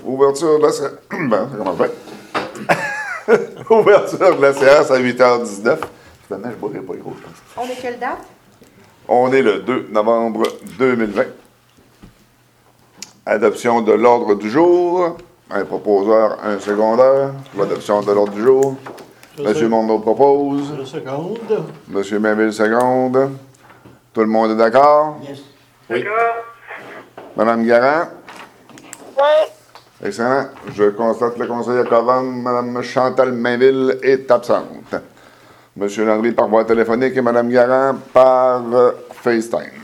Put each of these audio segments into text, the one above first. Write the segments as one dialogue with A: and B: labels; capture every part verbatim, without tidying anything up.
A: Ouverture de la séance. Ben, ça commence bien. Ouverture de la séance à huit heures dix-neuf. Finalement, je ne boirai pas gros, je pense.
B: On est quelle date?
A: On est le deux novembre deux mille vingt. Adoption de l'ordre du jour. Un proposeur, un secondaire. L'adoption de l'ordre du jour. Je Monsieur sais. Mondeau propose.
C: Je seconde.
A: Monsieur Mainville seconde. Tout le monde est d'accord?
C: Yes.
A: Oui. Madame Garand?
D: Oui.
A: Excellent. Je constate que le conseiller Covan, Mme Chantal Mainville est absente. Monsieur Landry par voie téléphonique et Mme Garand par euh, FaceTime.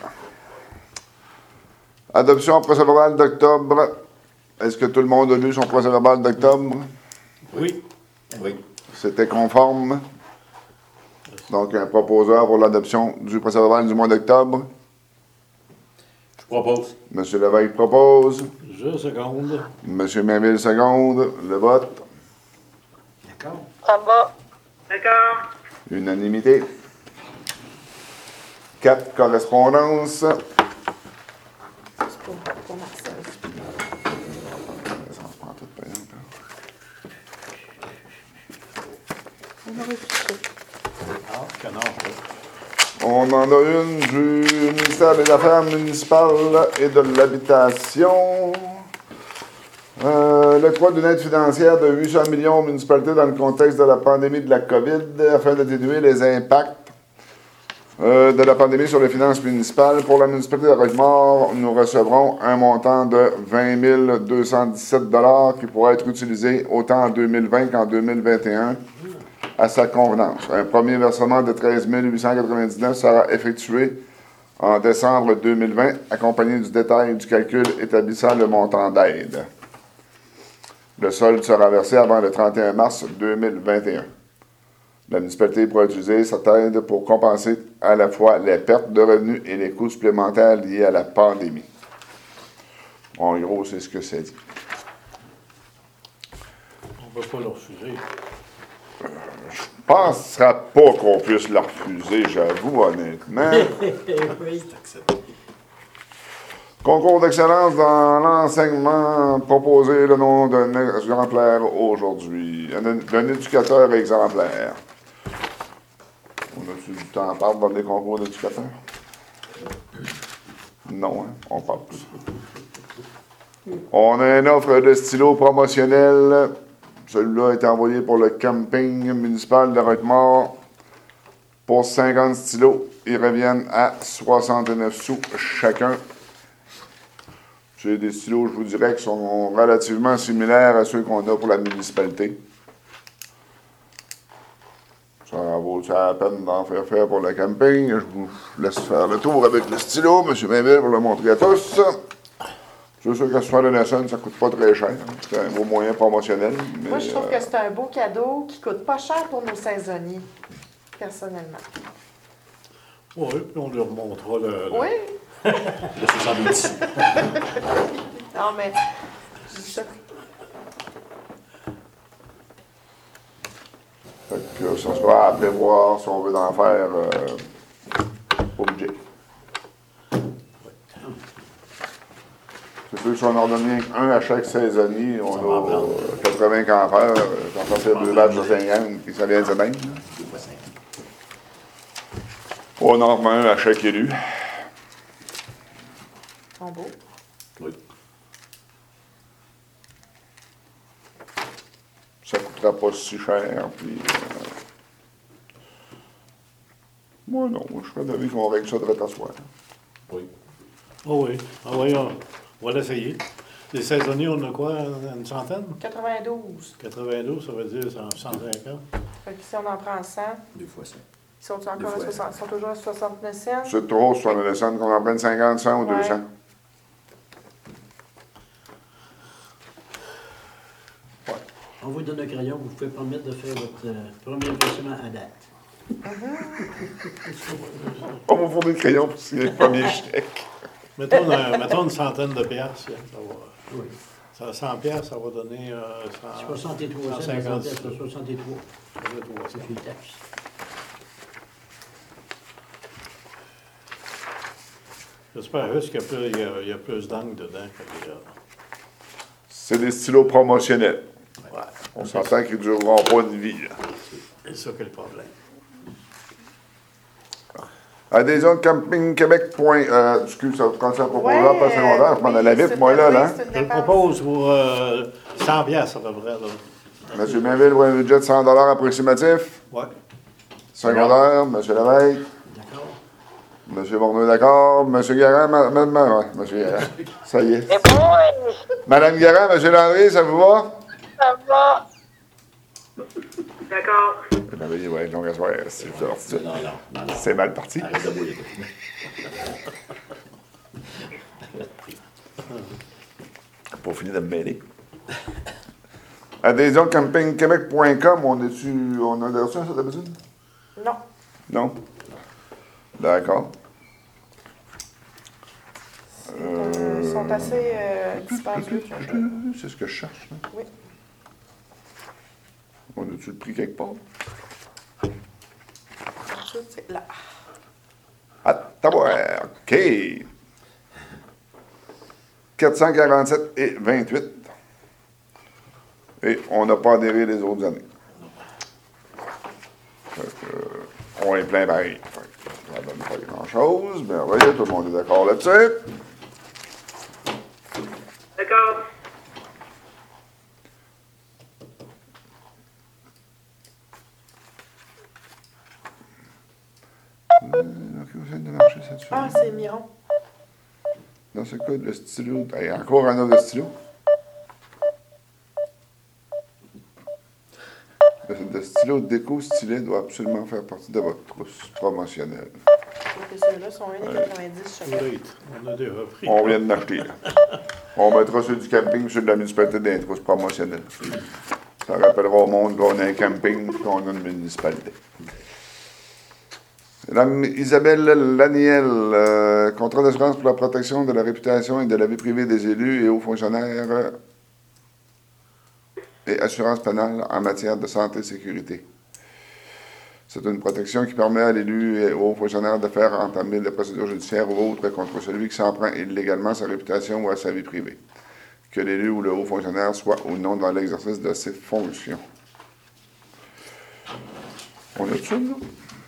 A: Adoption procès-verbal d'octobre. Est-ce que tout le monde a lu son procès-verbal d'octobre?
C: Oui. Oui.
A: C'était conforme. Donc, un proposeur pour l'adoption du procès-verbal du mois d'octobre.
C: Je propose.
A: Monsieur Lévesque propose.
C: Je seconde.
A: Monsieur Mainville seconde. Le vote.
C: D'accord.
D: Ça va.
B: D'accord.
A: Unanimité. Quatre correspondances.
B: C'est pour, pour Marcel.
A: Ça en prend tout, par exemple.
B: On aurait fiché.
C: Ah, canard.
A: On en a une du ministère des Affaires municipales et de l'Habitation. Euh, L'octroi d'une aide financière de huit cents millions aux municipalités dans le contexte de la pandémie de la COVID afin d'atténuer les impacts euh, de la pandémie sur les finances municipales. Pour la municipalité de Roquemaure, nous recevrons un montant de vingt mille deux cent dix-sept dollars qui pourra être utilisé autant en deux mille vingt qu'en deux mille vingt et un à sa convenance. Un premier versement de treize mille huit cent quatre-vingt-dix-neuf sera effectué en décembre deux mille vingt, accompagné du détail du calcul établissant le montant d'aide. Le solde sera versé avant le trente et un mars deux mille vingt et un. La municipalité pourra utiliser cette aide pour compenser à la fois les pertes de revenus et les coûts supplémentaires liés à la pandémie. En gros, c'est ce que ça dit.
C: On ne peut pas le refuser.
A: Je ne penserais pas qu'on puisse le refuser, j'avoue, honnêtement.
C: Oui, c'est accepté.
A: Concours d'excellence dans l'enseignement, proposé le nom d'un exemplaire aujourd'hui. D'un éducateur exemplaire. On a-tu du temps à part dans les concours d'éducateurs? Non, hein? On parle plus. On a une offre de stylo promotionnel. Celui-là a été envoyé pour le camping municipal de Roquemaure pour cinquante stylos. Ils reviennent à soixante-neuf sous chacun. C'est des stylos, je vous dirais, qui sont relativement similaires à ceux qu'on a pour la municipalité. Ça vaut la peine d'en faire faire pour le camping. Je vous laisse faire le tour avec le stylo, M. Mainville, pour le montrer à tous. C'est sûr qu'à soixante et cents, ça ne coûte pas très cher. C'est un beau moyen promotionnel. Mais,
B: Moi, je trouve
A: euh,
B: que c'est un beau cadeau qui ne coûte pas cher pour nos saisonniers, personnellement.
C: Oui, puis on leur montrera le. le
B: Oui.
C: le soixante-dix.
B: Non, mais. je dis ça.
A: Fait que ça sera à prévoir si on veut en faire euh, au budget. C'est sûr que si on en donne rien qu'un à chaque saisonnier, on
C: Ça
A: a
C: va en prendre.
A: euh, quatre-vingts campeurs, euh, quand on fait deux batchs de cinquante, puis ça vient de bien. On en remet un à chaque élu.
B: Ils sont beaux.
C: Oui.
A: Ça ne coûtera pas si cher, puis... Euh... Moi, non, je serais d'avis qu'on règle ça de rétassoir.
C: Oui. Oh oui. Ah oui, on, on va l'essayer. Les saisonniers, on a quoi? Une centaine?
B: quatre-vingt-douze.
C: quatre-vingt-douze, ça veut dire cent cinquante.
B: Fait que si on en prend cent,
C: Deux fois ça.
B: ils sont, encore
C: Deux
B: à
C: fois
B: soixante, ils sont toujours à soixante-neuf cents.
A: C'est trop, soixante-dix cents, qu'on en prenne cinquante, cent ou
B: Ouais.
A: deux cents.
E: On vous donne un crayon, vous pouvez permettre de faire votre euh, premier versement à date.
A: On va fournir le crayon pour signer le premier chèque.
C: Mettons, un- mettons une centaine de piastres. là, ça va.
E: Oui.
C: Ça, cent piastres, ça va donner euh, cent,
E: soixante-trois cents,
C: cent cinquante.
E: ça va être soixante-trois.
C: soixante-trois.
E: C'est une taxe.
C: J'espère juste qu'il y a plus, il y a, il y a plus d'angles dedans que les autres.
A: C'est des stylos promotionnels.
C: Ouais.
A: On s'entend qu'ils ne dureront pas une vie. Là.
C: C'est ça qui est le problème.
A: Adhésion de Camping Québec. Point, euh, excuse, ça quand ça propose là, pas secondaire, je m'en
B: oui,
A: allais vite,
B: c'est
A: moi, là,
B: oui,
A: là.
B: c'est une
C: Je le
B: dépense.
C: propose pour euh, cent piastres à peu près. Là.
A: Monsieur Mainville, pour un budget de cent dollars approximatif.
C: Ouais.
A: Secondaire, Monsieur Lévesque.
E: D'accord.
A: Monsieur Bourneau, d'accord. Monsieur Guérin, ma, ma, ma- ouais, Monsieur Guérin. Ça y est.
D: C'est bon,
A: Madame Guérin, Monsieur Landry, ça vous va?
D: ça va. D'accord.
A: Eh ben oui, ouais, longue soirée, c'est je leur dis.
E: Non, non, non, non.
A: C'est mal parti.
E: Arrête de bouiller.
A: Pour finir de me mêler. Adhésion camping québec point com, on est-tu. On a reçu ça d'habitude?
B: Non.
A: Non? D'accord.
B: C'est, euh, Ils sont assez euh, dispendieux.
A: C'est ce que je cherche. Là.
B: Oui.
A: On a-tu le prix quelque part?
B: Ensuite, c'est là.
A: Ah, tabouère, OK. quatre cent quarante-sept et vingt-huit. Et on n'a pas adhéré les autres années. Fait que, euh, on est plein pareil. Fait que ça donne pas grand-chose. Mais voyez, tout le monde est d'accord là-dessus.
D: D'accord.
A: Euh, ok, vous venez de marcher cette
B: Ah,
A: semaine.
B: c'est Miron.
A: Dans ce cas, le stylo. Hey, encore un autre stylo. Le, le stylo déco stylet doit absolument faire partie de votre trousse promotionnelle.
B: Donc, ceux-là sont un virgule quatre-vingt-dix chacun.
C: Late. On a déjà pris.
A: On vient de l'acheter, là. On mettra ceux du camping, ceux de la municipalité dans les trousses promotionnelles. Ça rappellera au monde qu'on a un camping et qu'on a une municipalité. Madame Isabelle Laniel, euh, contrat d'assurance pour la protection de la réputation et de la vie privée des élus et hauts fonctionnaires euh, et assurance pénale en matière de santé et sécurité. C'est une protection qui permet à l'élu et aux fonctionnaires de faire entamer des procédures judiciaires ou autres contre celui qui s'en prend illégalement à sa réputation ou à sa vie privée, que l'élu ou le haut fonctionnaire soit ou non dans l'exercice de ses fonctions. On a tout ça, là?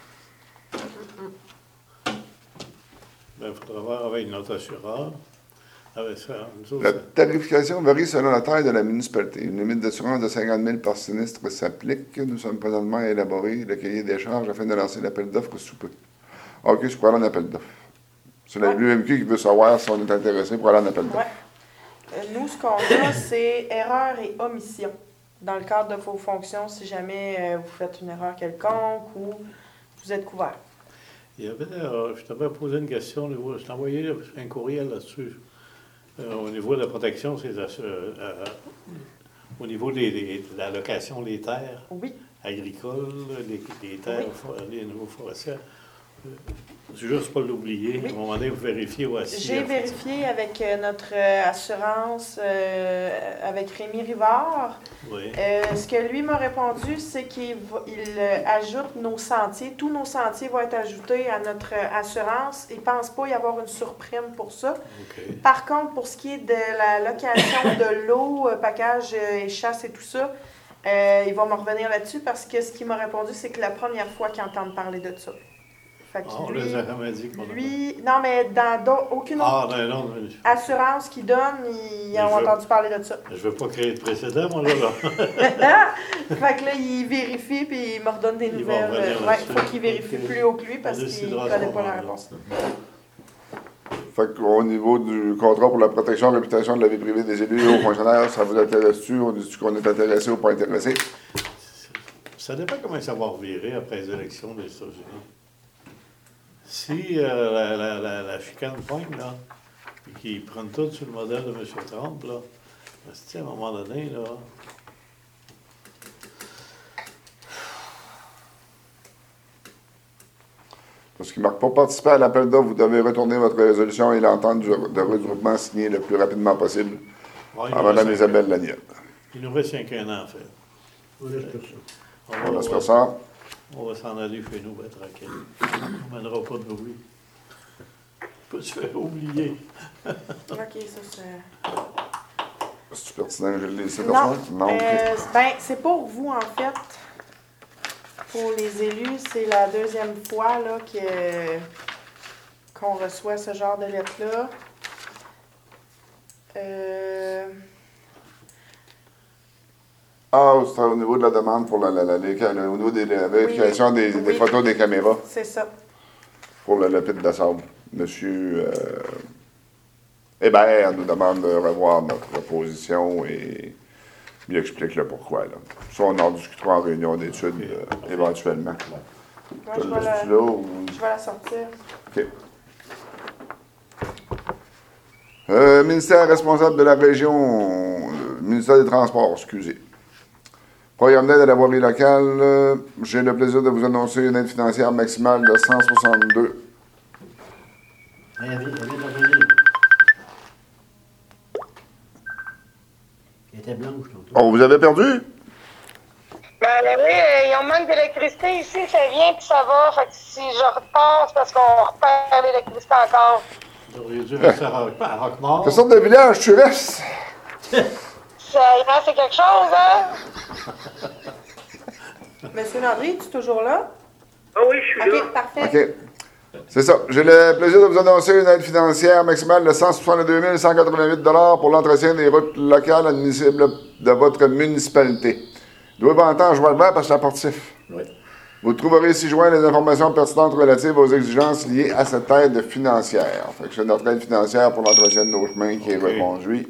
C: Il faudra voir avec notre assureur. Avec ça, nous autres,
A: La
C: ça-
A: tarification varie selon la taille de la municipalité. Une limite d'assurance de cinquante mille par sinistre s'applique. Nous sommes présentement à élaborer le cahier des charges afin de lancer l'appel d'offres sous peu. OK, je pourrais aller en appel d'offres. C'est la
B: Ouais.
A: l'U M Q qui veut savoir si on est intéressé pour aller en appel d'offres.
B: Ouais. Euh, Nous, ce qu'on a, c'est erreur et omission. Dans le cadre de vos fonctions, si jamais euh, vous faites une erreur quelconque ou vous êtes couvert.
C: Il y avait, euh, je t'avais posé une question, au niveau- je t'ai envoyé un courriel là-dessus. Euh, au niveau de la protection, c'est euh, euh, au niveau des, des- de la location des terres
B: Oui.
C: agricoles, des, des terres,
B: Oui.
C: for- des nouveaux forestiers. Euh, c'est juste pas l'oublier.
B: Oui.
C: À un moment donné, vous vérifiez où assis.
B: J'ai vérifié avec euh, notre euh, assurance, euh, avec Rémi Rivard.
C: Oui.
B: Euh, ce que lui m'a répondu, c'est qu'il va- il, euh, ajoute nos sentiers. Tous nos sentiers vont être ajoutés à notre euh, assurance. Il ne pense pas y avoir une surprime pour ça.
C: OK.
B: Par contre, pour ce qui est de la location de l'eau, euh, package euh, et chasse et tout ça, euh, il va me revenir là-dessus parce que ce qu'il m'a répondu, c'est que la première fois qu'il entend parler de ça. Fait que
C: Ah, on
B: lui,
C: les a jamais dit qu'on a
B: lui, non, mais dans d'au- aucune
C: Ah,
B: autre
C: non, non, mais je-
B: assurance qu'il donne, ils
C: Mais
B: ont
C: je veux-
B: entendu parler de ça.
C: je veux pas créer de précédent, moi, là. là.
B: Fait que là, il vérifie puis il me redonne des
C: Il va
B: nouvelles.
C: revenir
B: Euh, ouais,
C: là-dessus.
B: il faut qu'il vérifie
C: Ok.
B: plus haut que lui parce
C: On
B: qu'il ne
C: décidera à
B: connaît
C: ce
B: pas la
C: moment-là.
B: réponse.
A: Fait qu'au niveau du contrat pour la protection de la réputation de la vie privée des élus et hauts fonctionnaires, ça vous intéresse-tu? On dit qu'on est intéressé ou pas intéressé?
C: Ça dépend comment ça va revirer après les élections des États-Unis. Si euh, la, la, la, la chicane pogne, là, puis qu'ils prennent tout sur le modèle de M. Trump, là, c'est à un moment donné, là,
A: Parce qu'il ne marque pas participer à l'appel d'offres, vous devez retourner votre résolution et l'entente du- de regroupement signée le plus rapidement possible
C: bon, il,
A: à
C: nous
A: Mme
C: reste
A: Isabelle
C: un-
A: Laniel.
C: il nous reste un qu'un an à faire.
E: On laisse pour ça.
C: On
A: On
C: va,
A: laisse
C: on
A: faire
C: va,
A: ça.
C: on va s'en aller chez nous, ben, tranquille. On ne mènera pas de bruit. On peut se faire oublier.
B: OK, ça, c'est...
A: C'est pertinent, je l'ai laissé
B: Non,
A: personne? Non. ok.
B: euh, ben, c'est pour vous, en fait. Pour les élus, c'est la deuxième fois là, que, qu'on reçoit ce genre de lettre-là. Euh,
A: Ah, c'est au niveau de la demande pour la, la, la- les- le- au niveau des- de la vérification des, des
B: Oui.
A: photos des caméras
B: c'est ça.
A: pour le, le pit de sable. Monsieur euh, Hébert nous demande de revoir notre position et lui explique le pourquoi. Là. Ça, on en discutera en réunion d'études euh, éventuellement.
B: Moi,
A: Tu
B: je,
A: le
B: vais la,
A: laisses-tu là ou...
B: je vais la sortir.
A: OK. Euh, ministère responsable de la région, euh, ministère des Transports, excusez. Programme d'aide à la voirie locale, euh, j'ai le plaisir de vous annoncer une aide financière maximale de cent soixante-deux.
E: Elle vient, elle vient de revenir. Elle était blanche, tantôt.
A: Oh, vous avez perdu?
D: Ben, ben oui, euh, il y a un manque d'électricité ici, ça vient puis ça va. Fait que si je repars, c'est parce qu'on repère l'électricité encore.
C: Vous auriez dû rester à Rock- à Roquemort.
A: Quelle sorte de village tu restes?
D: Ça, il en c'est quelque chose, hein?
B: Monsieur Landry, es-tu toujours là?
D: Ah oui, je suis
B: OK, parfait.
A: OK. C'est ça. J'ai le plaisir de vous annoncer une aide financière maximale de cent soixante-deux mille cent quatre-vingt-huit pour l'entretien des routes locales admissibles de votre municipalité. Doit entendre joindre parce que c'est apportif.
E: Oui.
A: Vous trouverez ci-joint les informations pertinentes relatives aux exigences liées à cette aide financière. Fait que c'est notre aide financière pour l'entretien de nos chemins qui est
C: OK.
A: reconduit.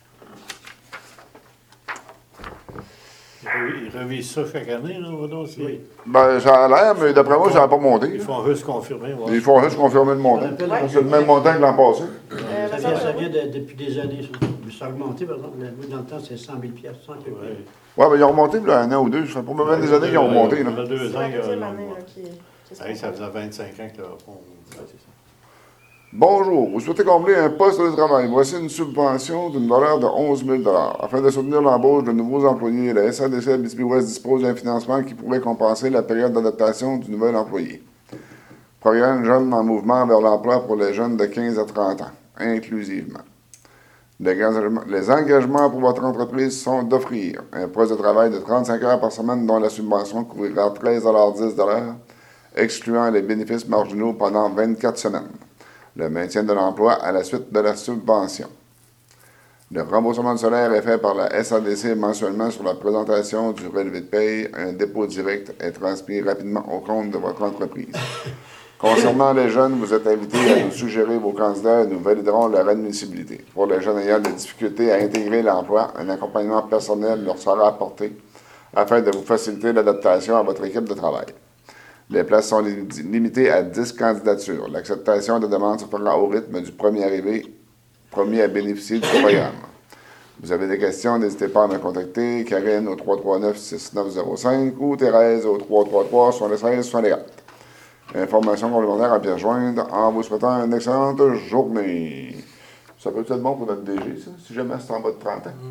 C: Ils ils revisent ça chaque année, là, va donc, c'est-
E: Oui.
A: Ben, ça a l'air, mais d'après moi, ça n'a pas monté.
C: Ils font juste confirmer. ouais.
A: Ils font juste confirmer le montant.
E: On appelle
B: Ouais.
A: C'est le même montant que l'an passé.
B: Euh,
E: Ça
B: me
E: vient,
B: semble
E: ça
B: que
E: vient
B: oui.
E: de- depuis des années. Ça, ça a augmenté, par exemple. Le- Dans le temps, c'est cent mille piastres, cent quelques
C: Ouais.
E: piastres.
A: Ouais, mais ils ont remonté il y a un an ou deux. Ça fait pas même des années qu'ils ont remonté. Là.
C: Ça fait deux
B: C'est
C: ans
B: la
C: qu'ils
B: deuxième
C: ont
B: année là,
C: remonté.
B: qui, qui se
C: Hey, ça
B: passe.
C: faisait vingt-cinq ans que le fond. Ouais, c'est ça.
A: Bonjour, vous souhaitez combler un poste de travail. Voici une subvention d'une valeur de onze mille afin de soutenir l'embauche de nouveaux employés. La S A D C Abitibi-Ouest dispose d'un financement qui pourrait compenser la période d'adaptation du nouvel employé. Programme Jeunes en mouvement vers l'emploi pour les jeunes de quinze à trente ans, inclusivement. Les engagements, les engagements pour votre entreprise sont d'offrir un poste de travail de trente-cinq heures par semaine dont la subvention couvrira treize dix de l'heure, excluant les bénéfices marginaux pendant vingt-quatre semaines. Le maintien de l'emploi à la suite de la subvention. Le remboursement du salaire est fait par la S A D C mensuellement sur la présentation du relevé de paye. Un dépôt direct est transmis rapidement au compte de votre entreprise. Concernant les jeunes, vous êtes invités à nous suggérer vos candidats et nous validerons leur admissibilité. Pour les jeunes ayant des difficultés à intégrer l'emploi, un accompagnement personnel leur sera apporté afin de vous faciliter l'adaptation à votre équipe de travail. Les places sont li- limitées à dix candidatures. L'acceptation de demande se fera au rythme du premier arrivé, premier à bénéficier du programme. Vous avez des questions, n'hésitez pas à me contacter. Karine au trois trois neuf six neuf zéro cinq ou Thérèse au trois trois trois soixante-seize soixante-quatre. Information complémentaire à bien joindre en vous souhaitant une excellente journée. Ça peut être bon pour notre D G, ça, si jamais c'est en bas de trente ans.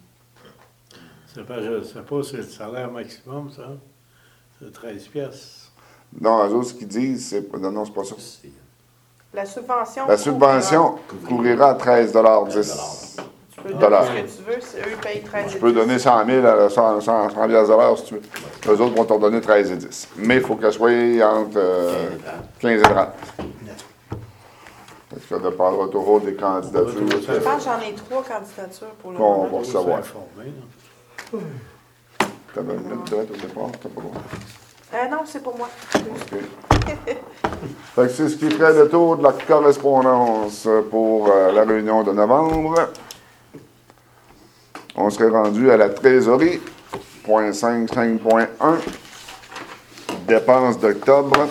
C: C'est pas, je sais pas, c'est le salaire maximum, ça. C'est treize piastres.
A: Non, eux autres, ce qu'ils disent, c'est pas. Non, non, c'est pas ça.
B: La subvention.
A: La subvention couvrira treize dix.
B: Tu peux
A: de
B: donner
A: l'heure.
B: ce que tu veux, c'est eux qui payent treize.
A: Tu peux donner cent mille à cent, cent, cent piastres de l'heure si tu veux. Eux autres vont t'en donner treize et dix. Mais il faut qu'elle soit entre euh, quinze et trente. Parce que ça dépendra toujours des candidatures.
B: Je pense que j'en ai trois candidatures pour le
A: Bon, on
B: moment.
A: va savoir.
C: Informé, là.
A: T'avais une minute direct au départ, t'as pas le droit.
B: Euh, non, c'est pour moi.
A: OK. Fait que c'est ce qui ferait le tour de la correspondance pour euh, la réunion de novembre. On serait rendu à la trésorerie, point cinq cinq point un, dépenses d'octobre.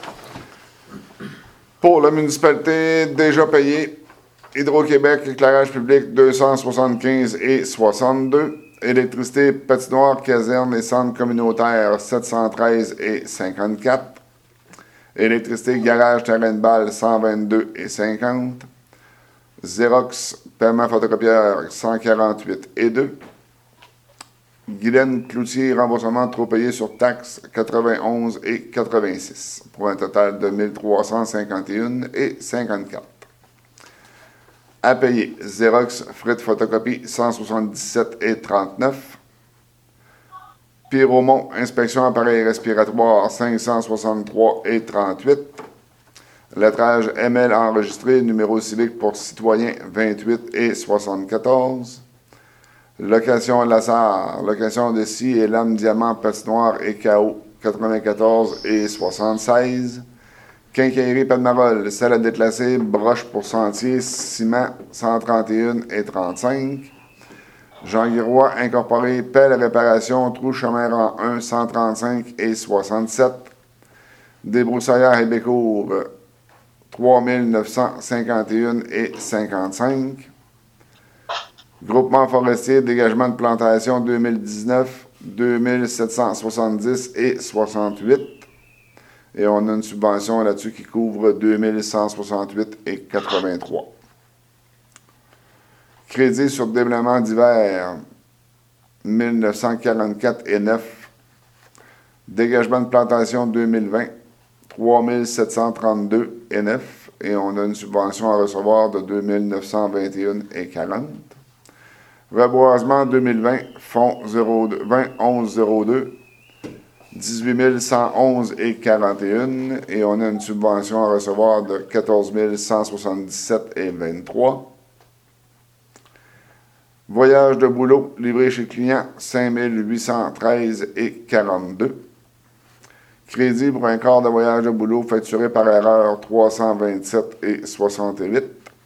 A: Pour la municipalité, déjà payé, Hydro-Québec, éclairage public, deux cent soixante-quinze et soixante-deux. Électricité, patinoire, caserne et centre communautaire, sept cent treize et cinquante-quatre. Électricité, garage, terrain de balle, cent vingt-deux et cinquante. Xerox, paiement photocopieur, cent quarante-huit et deux. Guylaine Cloutier, remboursement trop payé sur taxes, quatre-vingt-onze et quatre-vingt-six, pour un total de mille trois cent cinquante et un et cinquante-quatre. À payer, Xerox, frais de photocopie, cent soixante-dix-sept et trente-neuf. Pyromont, inspection appareil respiratoire, cinq cent soixante-trois et trente-huit. Lettrage M L enregistré, numéro civique pour citoyen, vingt-huit et soixante-quatorze. Location Lassard, location de scie et lames diamant, patinoire et K O, quatre-vingt-quatorze et soixante-seize. Quincaillerie Palmarol, salle à déclasser, broche pour sentier, ciment, cent trente et un et trente-cinq. Jean Guiroy, incorporé, pelle réparation, trou chemin rang un, cent trente-cinq et soixante-sept. Débroussaillard et Bécourt, trois mille neuf cent cinquante et un et cinquante-cinq. Groupement forestier, dégagement de plantation deux mille dix-neuf, deux mille sept cent soixante-dix et soixante-huit. Et on a une subvention là-dessus qui couvre deux mille cent soixante-huit et quatre-vingt-trois. Crédit sur déblaiement d'hiver, mille neuf cent quarante-quatre et neuf. Dégagement de plantation deux mille vingt, trois mille sept cent trente-deux et neuf. Et on a une subvention à recevoir de deux mille neuf cent vingt et un et quarante. Reboisement deux mille vingt, fonds vingt onze zéro deux, dix-huit mille cent onze et quarante et un. Et on a une subvention à recevoir de quatorze mille cent soixante-dix-sept et vingt-trois. Voyage de boulot, livré chez client, cinq mille huit cent treize et quarante-deux. Crédit pour un quart de voyage de boulot facturé par erreur, trois cent vingt-sept et soixante-huit.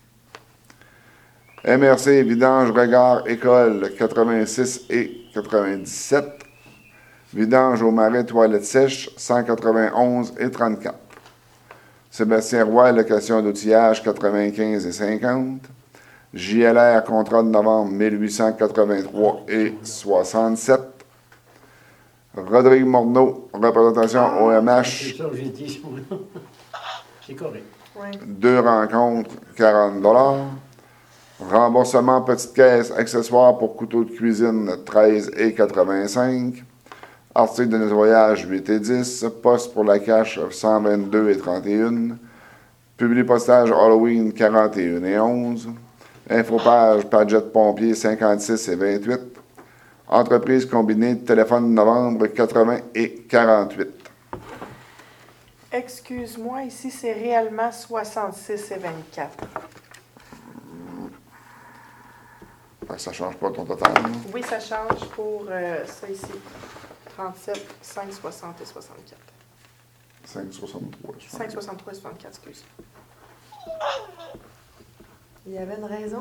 A: M R C, vidange, regard, école, quatre-vingt-six et quatre-vingt-dix-sept. Vidange au marais, toilette sèche, cent quatre-vingt-onze et trente-quatre. Sébastien Roy, location d'outillage, quatre-vingt-quinze et cinquante. J L R, contrat de novembre, mille huit cent quatre-vingt-trois et soixante-sept. Rodrigue Morneau, représentation O M H.
E: C'est ça que j'ai dit. C'est correct.
B: Oui.
A: Deux rencontres, quarante dollars. Remboursement petite caisse, accessoires pour couteau de cuisine, treize et quatre-vingt-cinq. Article de nettoyage, huit et dix. Poste pour la cache, cent vingt-deux et trente et un. Publipostage Halloween, quarante et un et onze. Infopage, Padjet Pompier, cinquante-six et vingt-huit. Entreprise combinée de téléphone novembre, quatre-vingts et quarante-huit.
B: Excuse-moi, ici, c'est réellement soixante-six et vingt-quatre.
A: Ça ne change pas ton total. Là.
B: Oui, ça change pour euh, ça ici. trente-sept, cinq, soixante et soixante-quatre.
A: cinq soixante-trois.
B: cinq, soixante-trois et soixante-quatre, excuse. Il y avait une raison.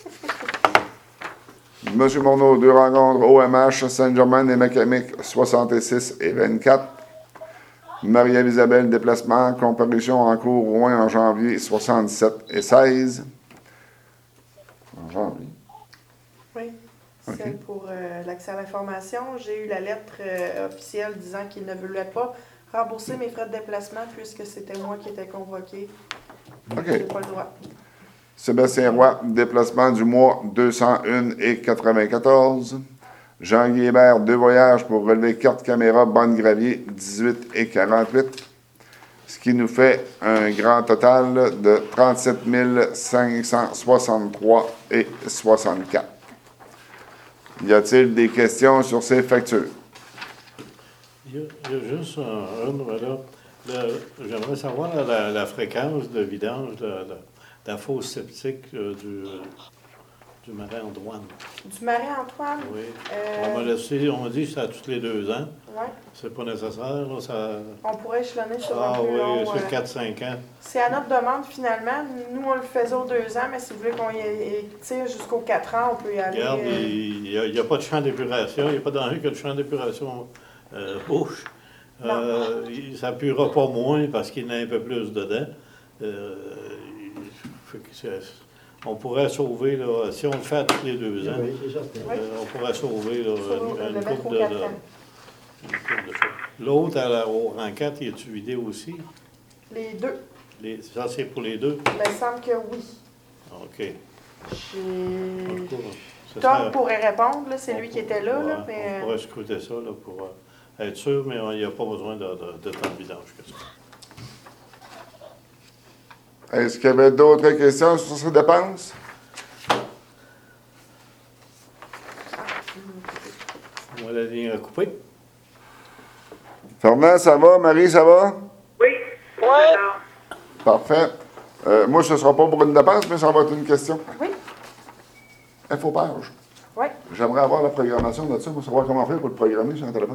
A: Monsieur Morneau, deux rencontres O M H, Saint-Germain et Mécanique, soixante-six et vingt-quatre. Marie-Isabelle, déplacement, comparution en cours Rouen en janvier, soixante-sept et seize. En janvier.
B: Oui,
A: OK.
B: c'est pour euh, l'accès à l'information. J'ai eu la lettre euh, officielle disant qu'il ne voulait pas rembourser mes frais de déplacement puisque c'était moi qui étais convoqué.
A: OK.
B: J'ai pas le droit.
A: Sébastien Roy, déplacement du mois deux cent un et quatre-vingt-quatorze. Jean Guébert, deux voyages pour relever carte caméra, bande gravier, dix-huit et quarante-huit. Ce qui nous fait un grand total de trente-sept mille cinq cent soixante-trois et soixante-quatre. Y a-t-il des questions sur ces factures?
C: Il y a, il y a juste un, un voilà. Le- J'aimerais savoir la, la fréquence de vidange de, de- de la fosse septique euh, du, euh, du marais Antoine.
B: Du marais Antoine,
C: Oui.
B: Euh,
C: On m'a laissé, on m'a dit que c'est à tous les deux ans.
B: ouais,
C: C'est pas nécessaire, là, ça.
B: on pourrait échelonner sur
C: Ah
B: un plus
C: oui,
B: long.
C: c'est
B: euh,
C: quatre cinq ans.
B: C'est à notre demande finalement. Nous, on le faisait aux deux ans, mais si vous voulez qu'on y ait- tire jusqu'aux quatre ans, on peut y aller.
C: Regarde,
B: euh,
C: il n'y a, il y a pas de champ d'épuration, il n'y a pas danger que le champ d'épuration euh, bouche. Euh, il- ça puera pas moins parce qu'il y en a un peu plus dedans. Euh, il- fait que c'est- on pourrait sauver, là, si on le fait à tous les deux ans,
E: Oui, c'est certain.
B: Oui.
C: euh, on pourrait sauver là,
B: Sur-
C: une,
B: le
C: une
B: mettre
C: coupe
B: aux
C: de,
B: quatre
C: de-
B: ans.
C: une coupe de choses. L'autre, à la- au rang quatre, il est-tu vidé aussi?
B: Les deux.
C: Les- ça, c'est pour les deux?
B: Ben, il me semble que oui.
C: OK.
B: J'ai...
C: En tout cas, ça
B: Tom
C: serait-
B: pourrait répondre, là, c'est
C: on
B: lui qui
C: pour-
B: était là,
C: ouais,
B: là, mais...
C: On pourrait scruter ça là, pour euh, être sûr, mais il n'y a pas besoin de, de, de temps de vidange que ça.
A: Est-ce qu'il y avait d'autres questions sur ces dépenses?
C: On va la ligne coupée.
A: Fernand, ça va? Marie, ça va?
F: Oui.
D: Oui.
A: Parfait. Euh, moi, ce ne sera pas pour une dépense, mais ça va être une question.
B: Oui.
A: Infopage.
B: Oui.
A: J'aimerais avoir la programmation de ça pour savoir comment faire pour le programmer sur un téléphone.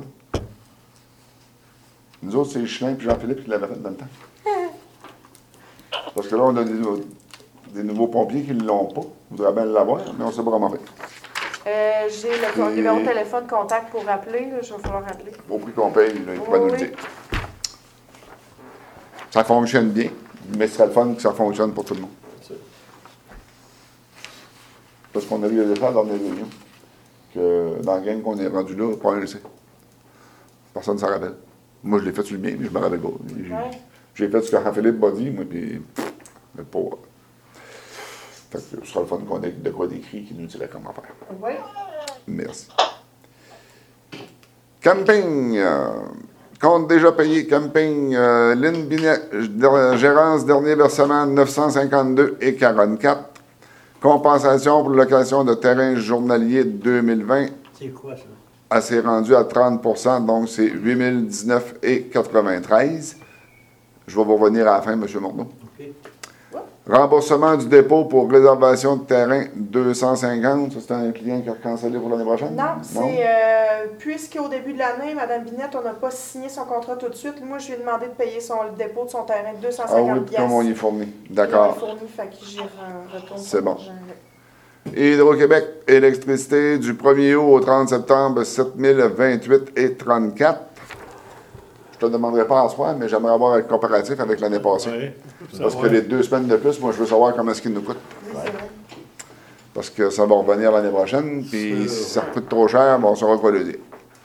A: Nous autres, c'est Chelin et Jean-Philippe qui l'avaient fait dans le temps. Parce que là, on a des, des nouveaux pompiers qui ne l'ont pas. On voudrait bien l'avoir, mais on ne sait pas comment faire.
B: Euh, J'ai le
A: Et-
B: numéro de téléphone contact pour rappeler. Là, je vais falloir rappeler.
A: Au prix qu'on paye, là, il pourrait
B: Oui,
A: nous le
B: oui.
A: dire. Ça fonctionne bien, mais ce serait le fun que ça fonctionne pour tout le monde.
C: C'est ça.
A: Parce qu'on a vu le faire dans les réunions. Que dans la gang qu'on est rendu là, pas un le sait. Personne ne s'en rappelle. Moi, je l'ai fait sur le mien, mais je me rappelle pas. J'ai-
B: Ouais.
A: J'ai fait ce que Jean-Philippe m'a dit, moi, puis. Mais pas. Fait que ce sera le fun qu'on ait de quoi d'écrit qui nous dirait comment faire.
B: Oui.
A: Merci. Camping. euh, compte déjà payé. Camping. Euh, Lynn Binet. der- Gérance, dernier versement neuf cent cinquante-deux et quarante-quatre. Compensation pour location de terrain journalier deux mille vingt.
E: C'est quoi ça?
A: Elle s'est rendue à trente pour cent, donc c'est huit mille dix-neuf et quatre-vingt-treize. Je vais vous revenir à la fin, M. Morneau.
E: OK.
A: Remboursement du dépôt pour réservation de terrain deux cent cinquante. Ça, c'est un client qui a cancellé pour l'année prochaine?
B: Non, c'est euh, puisqu'au début de l'année, Mme Binette, on n'a pas signé son contrat tout de suite. Moi, je lui ai demandé de payer son le dépôt de son terrain de deux cent
A: Ah oui,
B: cinquante
A: puis comme on y
B: piastres.
A: fournit.
B: Il
A: D'accord.
B: m'a fourni, fait que j'y re- retourne.
A: C'est
B: son
A: bon.
B: argent.
A: Hydro-Québec, électricité du premier août au trente septembre, sept mille vingt-huit et trente-quatre. Je te demanderai pas en soi, mais j'aimerais avoir un comparatif avec l'année passée.
C: Oui.
A: Parce que les deux semaines de plus, moi, je veux savoir comment est-ce qu'il nous coûte.
B: Oui, c'est vrai.
A: Parce que ça va revenir l'année prochaine, puis si ça coûte trop cher, bon, on saura quoi le dire.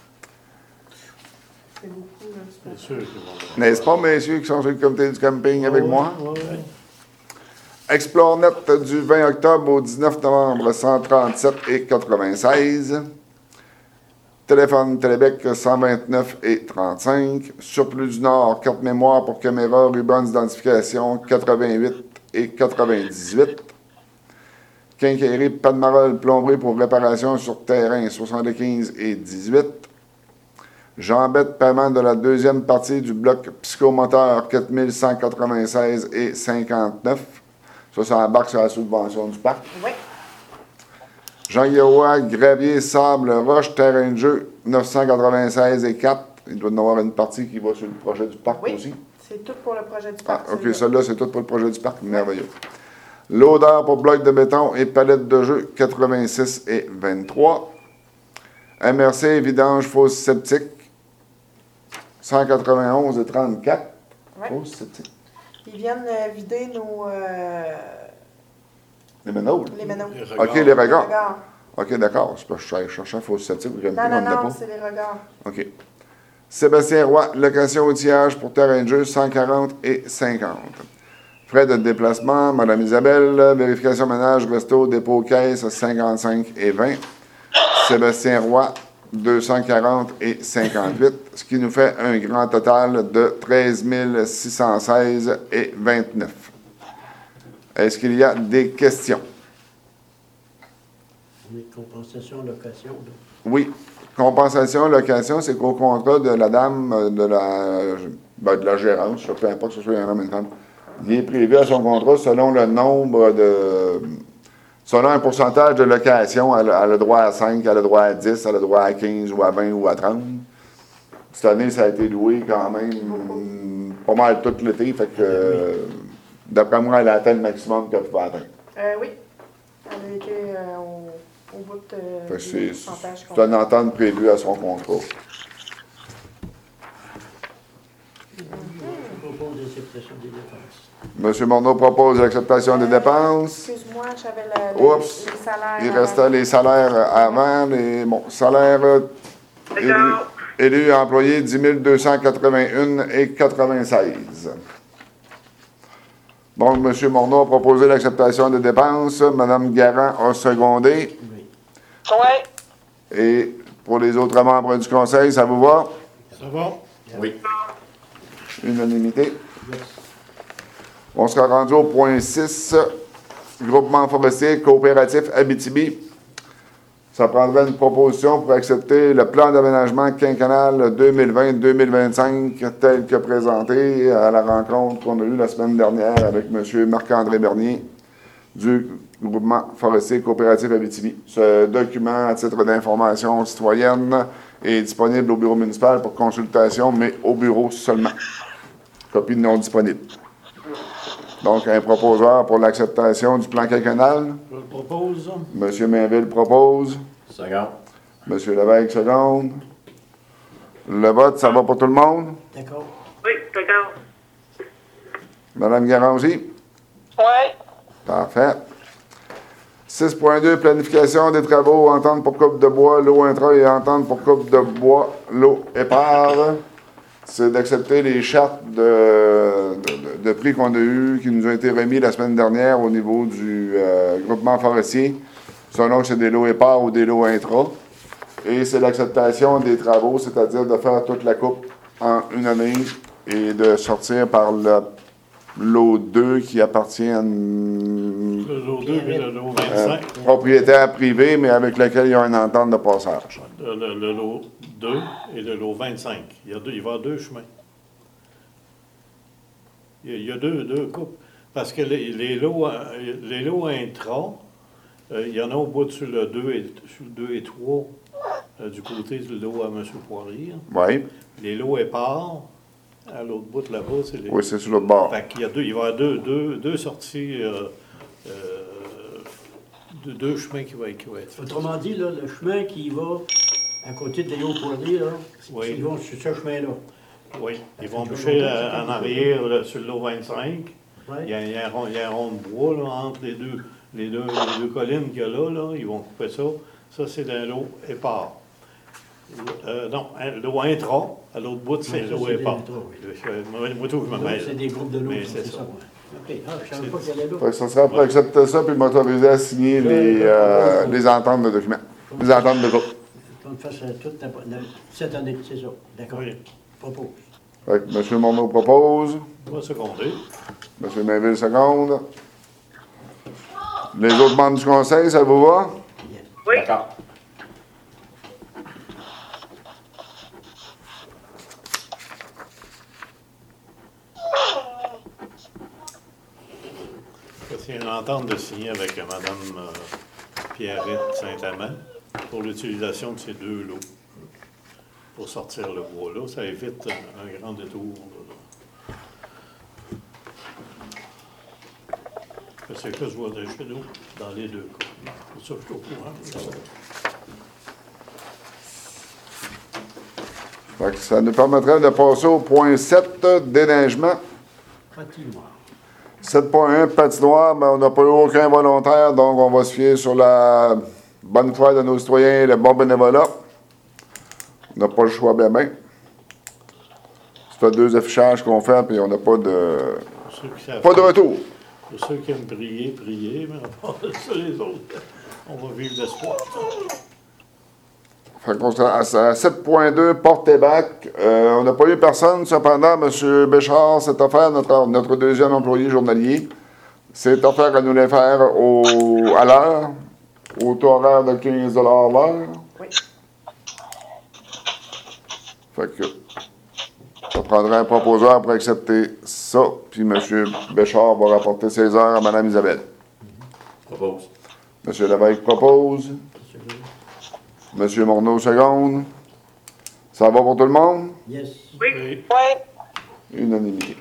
B: C'est beaucoup, là. c'est
C: C'est
B: pas-
C: sûr que bon.
A: N'est-ce pas, messieurs, qui sont sur le comité du camping avec
C: Oui,
A: moi?
C: oui, oui.
A: ExploreNet du vingt octobre au dix-neuf novembre, cent trente-sept et quatre-vingt-seize. Téléphone Télébec, cent vingt-neuf et trente-cinq. Surplus du Nord, carte mémoire pour caméra, ruban d'identification, quatre-vingt-huit et quatre-vingt-dix-huit. Quincaillerie Palmarol, plomberie pour réparation sur terrain, soixante-quinze et dix-huit. Jambette, paiement de la deuxième partie du bloc psychomoteur, quatre mille cent quatre-vingt-seize et cinquante-neuf. Ça, ça embarque sur la subvention du parc.
B: Oui.
A: Jean-Guérois, gravier, sable, roche, terrain de jeu, neuf cent quatre-vingt-seize et quatre. Il doit y en avoir une partie qui va sur le projet du parc
B: Oui.
A: aussi.
B: C'est tout pour le projet du
A: Ah,
B: parc.
A: OK,
B: celui-là.
A: celle-là, c'est tout pour le projet du parc. Merveilleux. L'odeur pour bloc de béton et palette de jeu, quatre-vingt-six et vingt-trois. M R C, vidange, fosse septique, cent quatre-vingt-onze et trente-quatre.
B: Ouais.
A: Fosse septique.
B: Ils viennent euh, vider nos. euh,
A: Les ménaules.
B: les ménaux.
C: Les
A: OK,
C: regards.
A: les
B: Les
A: regards.
B: regards.
A: OK, d'accord. C'est parce que je cherchais fosse septique ou camping,
B: Non,
A: on
B: non,
A: n'en a
B: non,
A: pas.
B: c'est les regards.
A: OK. Sébastien Roy, location outillage pour terrain de jeu, cent quarante et cinquante. Frais de déplacement, Mme Isabelle, vérification ménage, resto, dépôt, caisse, cinquante-cinq et vingt. Sébastien Roy, deux cent quarante et cinquante-huit, ce qui nous fait un grand total de treize mille six cent seize et vingt-neuf. Est-ce qu'il y a des questions?
E: On est compensation location. là.
A: Oui. Compensation, location, c'est qu'au contrat de la dame euh, de la, ben, de la gérance, peu importe que ce soit un homme ou une femme, il est prévu à son contrat selon le nombre de. Selon un pourcentage de location, elle, a- elle a le droit à cinq, elle a le droit à dix, elle a le droit à quinze ou à vingt ou à trente. Cette année, ça a été loué quand même mm, pas mal tout l'été, fait que euh, d'après moi, elle a atteint le maximum qu'elle pouvait atteindre.
B: Euh, oui. Elle a été euh, au, au bout de euh,
A: Fait que
B: des
A: c'est
B: pourcentages qu'on
A: c'est une entente prévue à son contrat.
E: Je propose l'acceptation des dépenses.
A: M. Morneau propose l'acceptation des dépenses.
B: Excuse-moi, j'avais le- le-
A: Oups.
B: les salaires.
A: Il
B: avant.
A: restait les salaires avant, les bon, salaires euh, élus, élus employés dix mille deux cent quatre-vingt-un et quatre-vingt-seize. Donc, M. Morneau a proposé l'acceptation des dépenses. Mme Garand a secondé.
E: Oui.
D: Oui.
A: Et pour les autres membres du Conseil, ça vous va?
C: Ça va? Oui.
A: Unanimité.
E: Yes.
A: On sera rendu au point six, groupement forestier coopératif Abitibi. Ça prendrait une proposition pour accepter le plan d'aménagement quinquennal deux mille vingt deux mille vingt-cinq tel que présenté à la rencontre qu'on a eue la semaine dernière avec M. Marc-André Bernier du groupement forestier coopératif Abitibi. Ce document, à titre d'information citoyenne, est disponible au bureau municipal pour consultation, mais au bureau seulement. Copie non disponible. Donc, un proposeur pour l'acceptation du plan quinquennal.
C: Je le propose.
A: M. Mainville propose.
F: Second.
A: M. Lévesque seconde. Le vote, ça va pour tout le monde?
E: D'accord.
D: Oui, d'accord.
A: Mme Garangi?
D: Oui.
A: Parfait. six point deux, planification des travaux, entente pour coupe de bois, lot intra et entente pour coupe de bois, lot épars. C'est d'accepter les chartes de, de, de prix qu'on a eues, qui nous ont été remis la semaine dernière au niveau du euh, groupement forestier, selon que c'est des lots épars ou des lots intra. Et c'est l'acceptation des travaux, c'est-à-dire de faire toute la coupe en une année et de sortir par le lot deux qui appartient à une
C: Le lot deux et le lot vingt-cinq.
A: euh, propriétaire privé, mais avec lequel il y a une entente de passage.
C: Le, le- le lot deux et le lot vingt-cinq. Il, y a deux, il va y avoir deux chemins. Il y a, il y a deux, deux coupes. Parce que les, les lots, euh, les lots intra, euh, il y en a au bout sur le deux et, sur le deux et trois, euh, du côté du lot à M. Poirier.
A: Oui,
C: Les lots épars, à l'autre bout là-bas, c'est les.
A: oui, c'est sur l'autre bord.
C: Fait qu'il y a deux, il va y avoir deux, deux, deux sorties, euh, euh, deux, deux chemins qui vont être, qui vont être faits.
E: Autrement dit, là, le chemin qui va à côté de Léo Poirier, là, c'est-
C: Oui.
E: ils vont sur ce chemin-là.
C: Oui, ils vont boucher euh, en arrière là, sur le lot vingt-cinq.
E: Ouais.
C: Il y, a, il, y a un rond, il y a un rond de bois là, entre les deux, les, deux, les deux collines qu'il y a là, là. Ils vont couper ça. Ça, c'est un lot épars. Euh, non, un lot intra. À l'autre bout, c'est
E: Ouais,
C: un
E: ça,
C: lot
E: c'est des
C: épars.
E: intra, oui.
C: Je- je- Moi, moi, tout, je me
E: Donc,
C: mêle.
E: c'est des groupes de lots,
C: Mais
E: c'est
C: c'est
E: ça.
C: ça.
E: ouais. OK. Ah, je ne savais
C: C'est-
E: pas qu'il y avait là.
A: Fait que ça sera pour accepter ça puis m'autoriser à signer les, euh, les ententes de documents. Les ententes de groupe.
E: Qu'on fasse euh, toute la, la- cette année, c'est ça. D'accord.
C: Oui.
E: Propose.
A: Fait que M. Monod propose.
C: On va seconder.
A: M. Mainville seconde. Les autres membres du conseil, ça vous va?
E: Yes.
D: Oui.
F: D'accord.
C: C'est une entente de signer avec euh, Mme euh, Pierrette Saint-Amand pour l'utilisation de ces deux lots pour sortir le bois là. Ça évite un, un grand détour. Là. C'est que je vois des chez nous dans les deux cas. C'est ça que je suis au courant.
A: Fait que ça nous permettrait de passer au point sept, déneigement.
E: Patinoire.
A: sept point un, patinoire, ben, on n'a pas eu aucun volontaire, donc on va se fier sur la bonne foi de nos citoyens et le bon bénévolat. On n'a pas le choix bien bien. C'est deux affichages qu'on fait, puis on n'a pas de
C: Pour ceux qui savent
A: pas de retour.
C: Pour ceux qui aiment prier, prier, mais à part ça, les autres, on va vivre l'espoir.
A: Fait qu'on sera à sept point deux, porte-et-bac. Euh, on n'a pas eu personne. Cependant, M. Béchard s'est offert, notre, notre deuxième employé journalier, s'est offert à nous les faire au, à l'heure, au taux horaire de quinze dollars l'heure.
B: Oui.
A: Fait que ça prendrait un proposeur pour accepter ça. Puis M. Béchard va rapporter ses heures à Mme Isabelle.
F: Propose.
A: M. Lévesque propose. M. Morneau seconde. Ça va pour tout le monde?
E: Yes.
D: Oui.
C: Oui.
D: Oui.
A: Unanimité.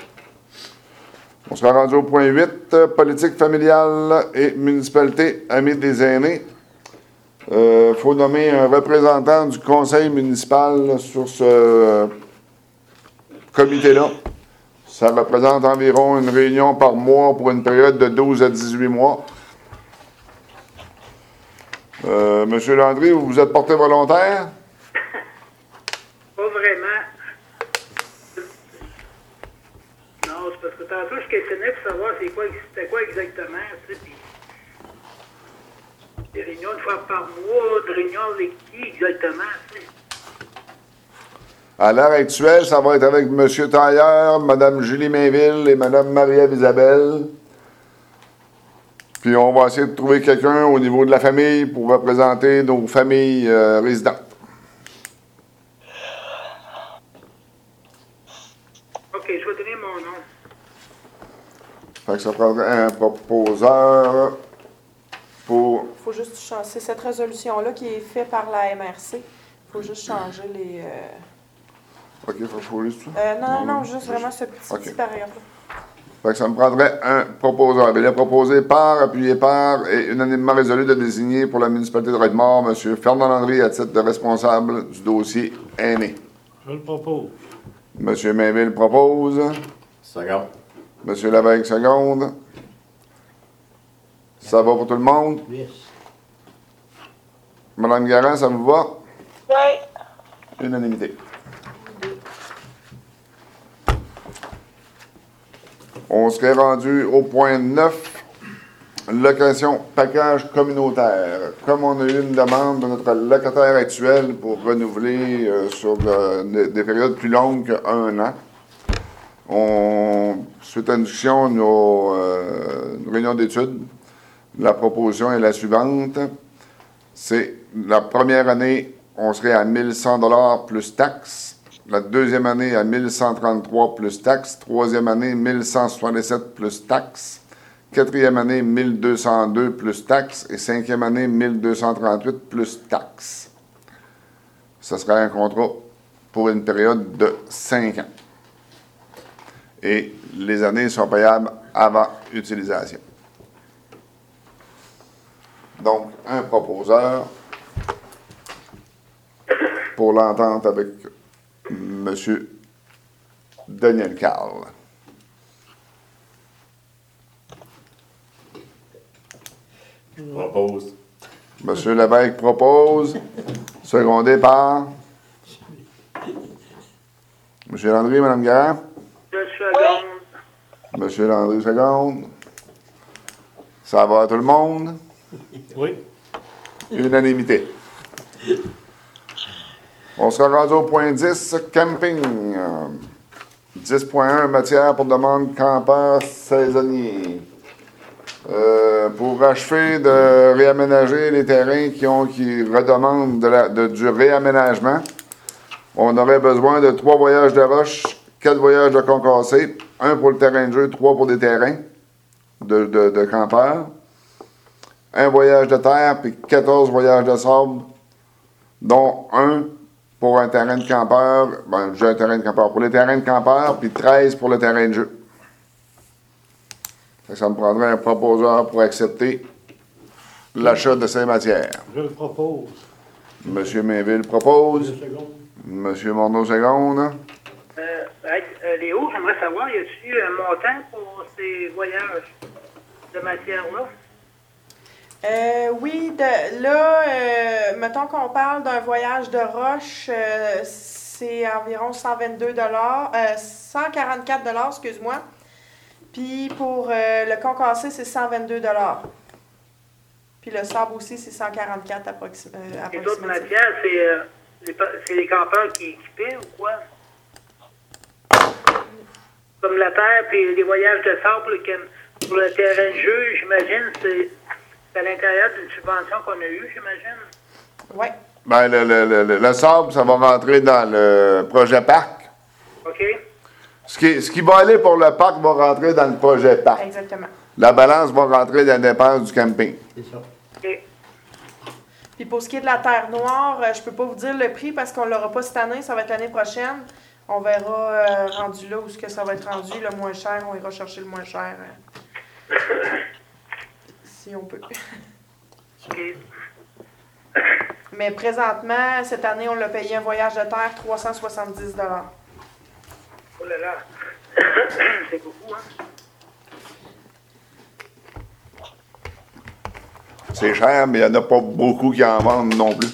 A: On sera rendu au point huit, euh, politique familiale et municipalité amis des aînés. Il euh, faut nommer un représentant du conseil municipal sur ce euh, comité-là. Ça représente environ une réunion par mois pour une période de douze à dix-huit mois. Euh, Monsieur Landry, vous vous êtes porté volontaire?
G: Pas vraiment. Non, c'est parce que tantôt, je questionnais pour savoir c'est quoi, c'était quoi exactement, tu sais, puis des réunions une fois par mois, des réunions avec qui exactement, tu sais.
A: À l'heure actuelle, ça va être avec M. Tailleur, Mme Julie Mainville et Mme Marie-Ève Isabelle. Puis on va essayer de trouver quelqu'un au niveau de la famille pour représenter nos familles euh, résidentes.
G: OK, je vais donner mon nom.
A: Fait que ça prendrait un proposeur pour...
B: Il faut juste changer. C'est cette résolution-là qui est faite par la M R C. Il faut juste changer les. Euh...
A: OK, il faut changer ça.
B: Euh, non, non, non, juste vraiment ce petit,
A: OK.
B: petit paragraphe-là.
A: Fait que ça me prendrait un proposeur. Il est proposé par, appuyé par et unanimement résolu de désigner pour la municipalité de Roquemort M. Fernand Landry à titre de responsable du dossier aîné.
C: Je le propose.
A: M. Mainville propose.
F: Second.
A: M. Lévesque seconde. Ça va pour tout le monde?
E: Yes.
A: Mme Garand, ça vous va?
D: Oui.
A: Unanimité. On serait rendu au point neuf, location package communautaire. Comme on a eu une demande de notre locataire actuel pour renouveler euh, sur le- des périodes plus longues qu'un an, on, suite à une discussion, nos euh, une réunion d'études, la proposition est la suivante. C'est la première année, on serait à mille cent dollars plus taxes. La deuxième année à mille cent trente-trois plus taxes. Troisième année, mille cent soixante-dix-sept plus taxes. Quatrième année, mille deux cent deux plus taxes. Et cinquième année, mille deux cent trente-huit plus taxes. Ce sera un contrat pour une période de cinq ans. Et les années sont payables avant utilisation. Donc, un proposeur pour l'entente avec M. Daniel Carl.
F: Propose.
A: M. Lévesque propose, secondé par M. Landry, Mme Garand.
G: Je seconde.
A: M. Landry, seconde. Ça va à tout le monde?
C: Oui.
A: Unanimité. On sera rendu au point dix, camping. Euh, dix point un, matière pour demande campeurs saisonniers. Euh, pour achever de réaménager les terrains qui, ont, qui redemandent de la, de, du réaménagement, on aurait besoin de trois voyages de roche, quatre voyages de concassés, un pour le terrain de jeu, trois pour des terrains de, de, de campeurs, un voyage de terre, puis quatorze voyages de sable, dont un pour un terrain de campeur, ben, j'ai un terrain de campeur, pour les terrains de campeur, puis treize pour le terrain de jeu. Ça me prendrait un proposeur pour accepter l'achat de ces matières.
C: Je le propose.
A: M. Mainville propose.
E: Deux secondes.
A: M. Morneau seconde.
G: Euh, hey, euh, Léo, j'aimerais savoir, y a-t-il un montant pour ces voyages de matière-là?
B: Euh, oui, de, là, euh, mettons qu'on parle d'un voyage de roche, euh, c'est environ cent vingt-deux dollars, euh, cent quarante-quatre dollars, excuse-moi. Puis pour euh, le concassé, c'est cent vingt-deux dollars. Puis le sable aussi, c'est cent quarante-quatre approxi- euh,
G: Les autres
B: approximativement.
G: matières, c'est euh, les, pa- c'est les campeurs qui équipaient ou quoi? Comme la terre, puis les voyages de sable que- pour le terrain de jeu, j'imagine, c'est c'est à l'intérieur d'une subvention qu'on a eue, j'imagine.
B: Oui.
A: Ben, le, le, le, le- le sable, ça va rentrer dans le projet parc.
G: OK?
A: Ce qui, ce qui va aller pour le parc va rentrer dans le projet parc.
B: Exactement.
A: La balance va rentrer dans la dépense du camping.
E: C'est ça.
G: OK.
B: Puis pour ce qui est de la terre noire, euh, je peux pas vous dire le prix parce qu'on l'aura pas cette année, ça va être l'année prochaine. On verra euh, rendu là où ce que ça va être rendu, le moins cher, on ira chercher le moins cher. euh, si on peut.
G: OK.
B: Mais présentement, cette année, on l'a payé un voyage de terre trois cent soixante-dix dollars.
G: Oh là là. C'est beaucoup, hein?
A: C'est cher, mais il n'y en a pas beaucoup qui en vendent non plus.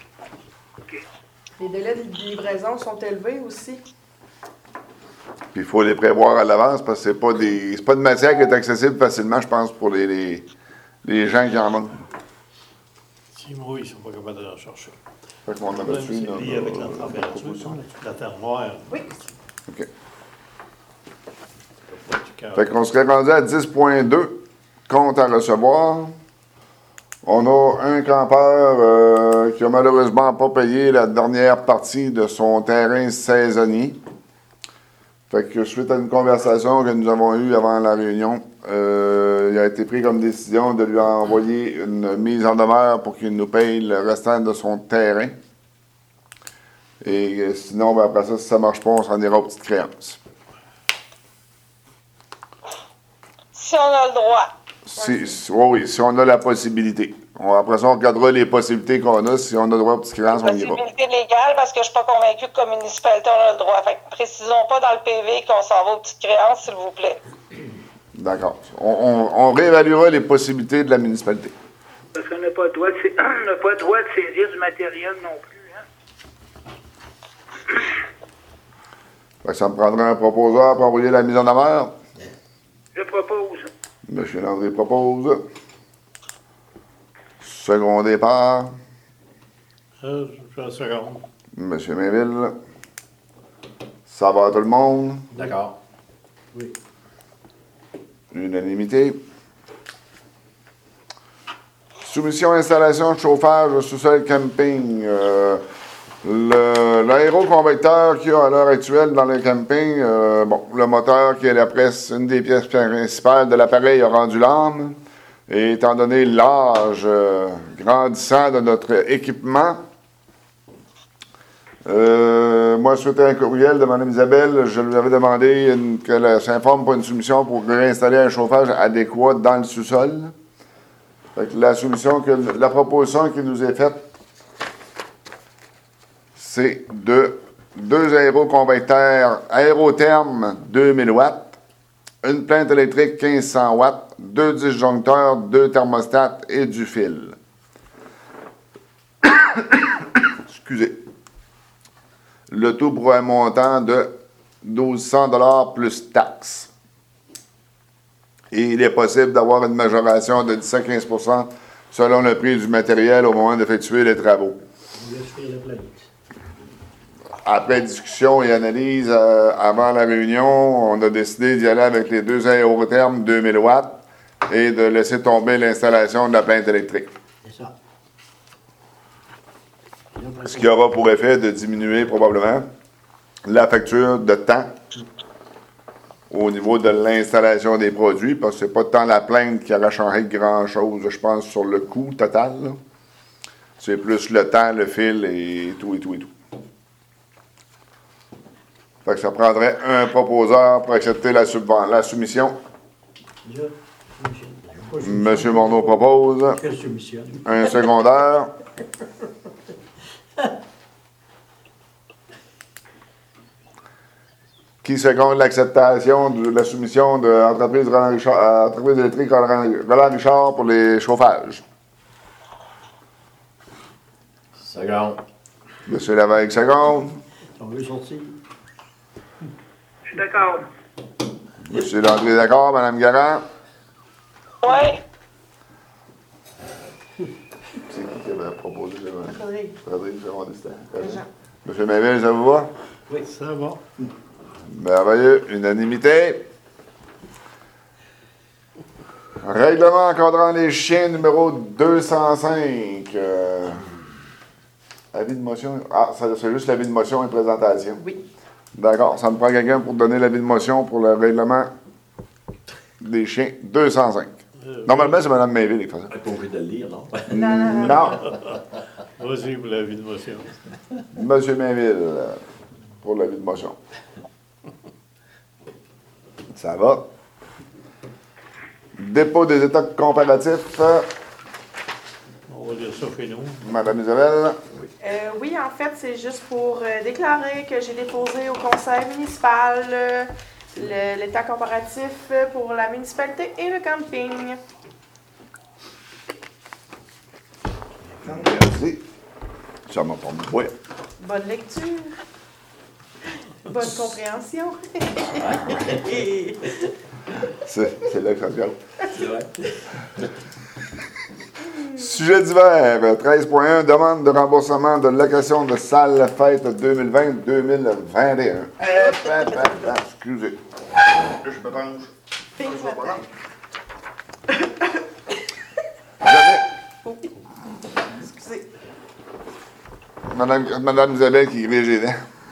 B: Les délais de livraison sont élevés aussi.
A: Puis il faut les prévoir à l'avance parce que c'est pas des. C'est pas une matière qui est accessible facilement, je pense, pour les, les, les gens qui en vendent.
C: S'ils mouillent, ils ne sont pas capables de la chercher.
A: Fait qu'on
C: Le
A: a
C: problème,
A: dessus,
C: c'est
A: là,
C: lié avec la
A: là,
C: température, la terre noire.
B: Oui.
A: OK.
C: Du cœur.
A: Fait qu'on serait rendu à dix point deux. compte à recevoir. On a un campeur euh, qui a malheureusement pas payé la dernière partie de son terrain saisonnier. Fait que suite à une conversation que nous avons eue avant la réunion, euh, il a été pris comme décision de lui envoyer une mise en demeure pour qu'il nous paye le restant de son terrain. Et euh, sinon, ben, après ça, si ça ne marche pas, on s'en ira aux petites créances.
D: Si on a le droit.
A: Si, si- oui, oui, si on a la possibilité. On, après ça, on regardera les possibilités qu'on a. Si on a le droit aux petites créances, on y va.
D: Possibilité légale, parce que je ne suis pas convaincue que comme municipalité, on a le droit. Fait que précisons pas dans le P V qu'on s'en va aux petites créances, s'il vous plaît.
A: D'accord. On, on, on réévaluera les possibilités de la municipalité.
G: Parce qu'on n'a pas le droit de, sa- on n'a pas le droit de saisir du matériel non plus. Hein?
A: Fait que ça me prendrait un proposeur pour envoyer la mise en demeure.
G: Je propose.
A: Monsieur Landry propose. Secondé par
C: Euh, je vais à la seconde.
A: Monsieur Mainville. Ça va à tout le monde.
F: D'accord.
E: Oui.
A: Unanimité. Soumission installation de chauffage au sous-sol camping. Euh, le- L'aéroconvecteur qu'il y a à l'heure actuelle dans le camping, euh, bon, le moteur qui est la presse, une des pièces principales de l'appareil a rendu l'âme. Et étant donné l'âge euh, grandissant de notre équipement, euh, moi, suite à un courriel de Mme Isabelle, je lui avais demandé une- qu'elle s'informe pour une soumission pour réinstaller un chauffage adéquat dans le sous-sol. Fait que la soumission, que, la proposition qui nous est faite, c'est de deux aéroconvecteurs aérothermes deux mille watts, une plainte électrique quinze cents watts, deux disjoncteurs, deux thermostats et du fil. Excusez. Le tout pour un montant de mille deux cents dollars plus taxes. Et il est possible d'avoir une majoration de dix à quinze pour cent selon le prix du matériel au moment d'effectuer les travaux.
E: On laisse faire la plainte.
A: Après discussion et analyse euh, avant la réunion, on a décidé d'y aller avec les deux aérothermes deux mille watts et de laisser tomber l'installation de la plainte électrique.
E: C'est ça.
A: Ce qui aura pour effet de diminuer probablement la facture de temps au niveau de l'installation des produits, parce que c'est pas tant la plainte qui aura changé grand-chose, je pense, sur le coût total. là. C'est plus le temps, le fil et tout, et tout, et tout. Fait que ça prendrait un proposeur pour accepter la, subven- la soumission.
E: Je, je,
A: Monsieur Morneau propose.
E: je soumissionne.
A: Un secondaire. Qui seconde l'acceptation de la soumission de l'entreprise Roland Richard, euh, entreprise électrique Roland Roland Richard pour les chauffages?
F: Seconde.
A: Monsieur Lavec, seconde.
E: On veut sortir.
G: Je suis d'accord.
A: Monsieur Landry, d'accord. Madame Garand?
D: Oui.
A: C'est qui qui avait proposé?
B: Frédéric.
A: Frédéric, c'est mon destin.
B: Jean.
A: Monsieur Mainville, ça vous va?
C: Oui, ça va.
A: Merveilleux. Unanimité. Règlement encadrant les chiens numéro deux cent cinq. Euh, avis de motion. Ah, ça, c'est juste l'avis de motion et présentation.
B: Oui.
A: D'accord. Ça me prend quelqu'un pour donner l'avis de motion pour le règlement des chiens deux cent cinq. Normalement, c'est Mme Mainville qui fait ça.
F: On n'est pas obligé de le lire, non?
B: Non, non, non.
A: Non.
C: Vas-y pour l'avis de motion.
A: Monsieur Mainville, euh, pour l'avis de motion. Ça va. Dépôt des états comparatifs.
C: On va dire ça chez nous.
A: Madame Isabelle.
B: Euh, oui, en fait, c'est juste pour euh, déclarer que j'ai déposé au conseil municipal euh, le- l'état comparatif euh, pour la municipalité et le camping.
A: Merci. Ça m'a pas mis. Oui.
B: Bonne lecture. Bonne compréhension.
A: C'est c'est là que ça se regarde.
F: C'est vrai.
A: Sujet divers, treize point un, demande de remboursement de location de salle fête deux mille vingt deux mille vingt et un. Hop, hop, hop, hop, excusez. Je me penche.
B: Ping,
A: Je vais pas là. Madame, Madame Isabelle qui grige les dents.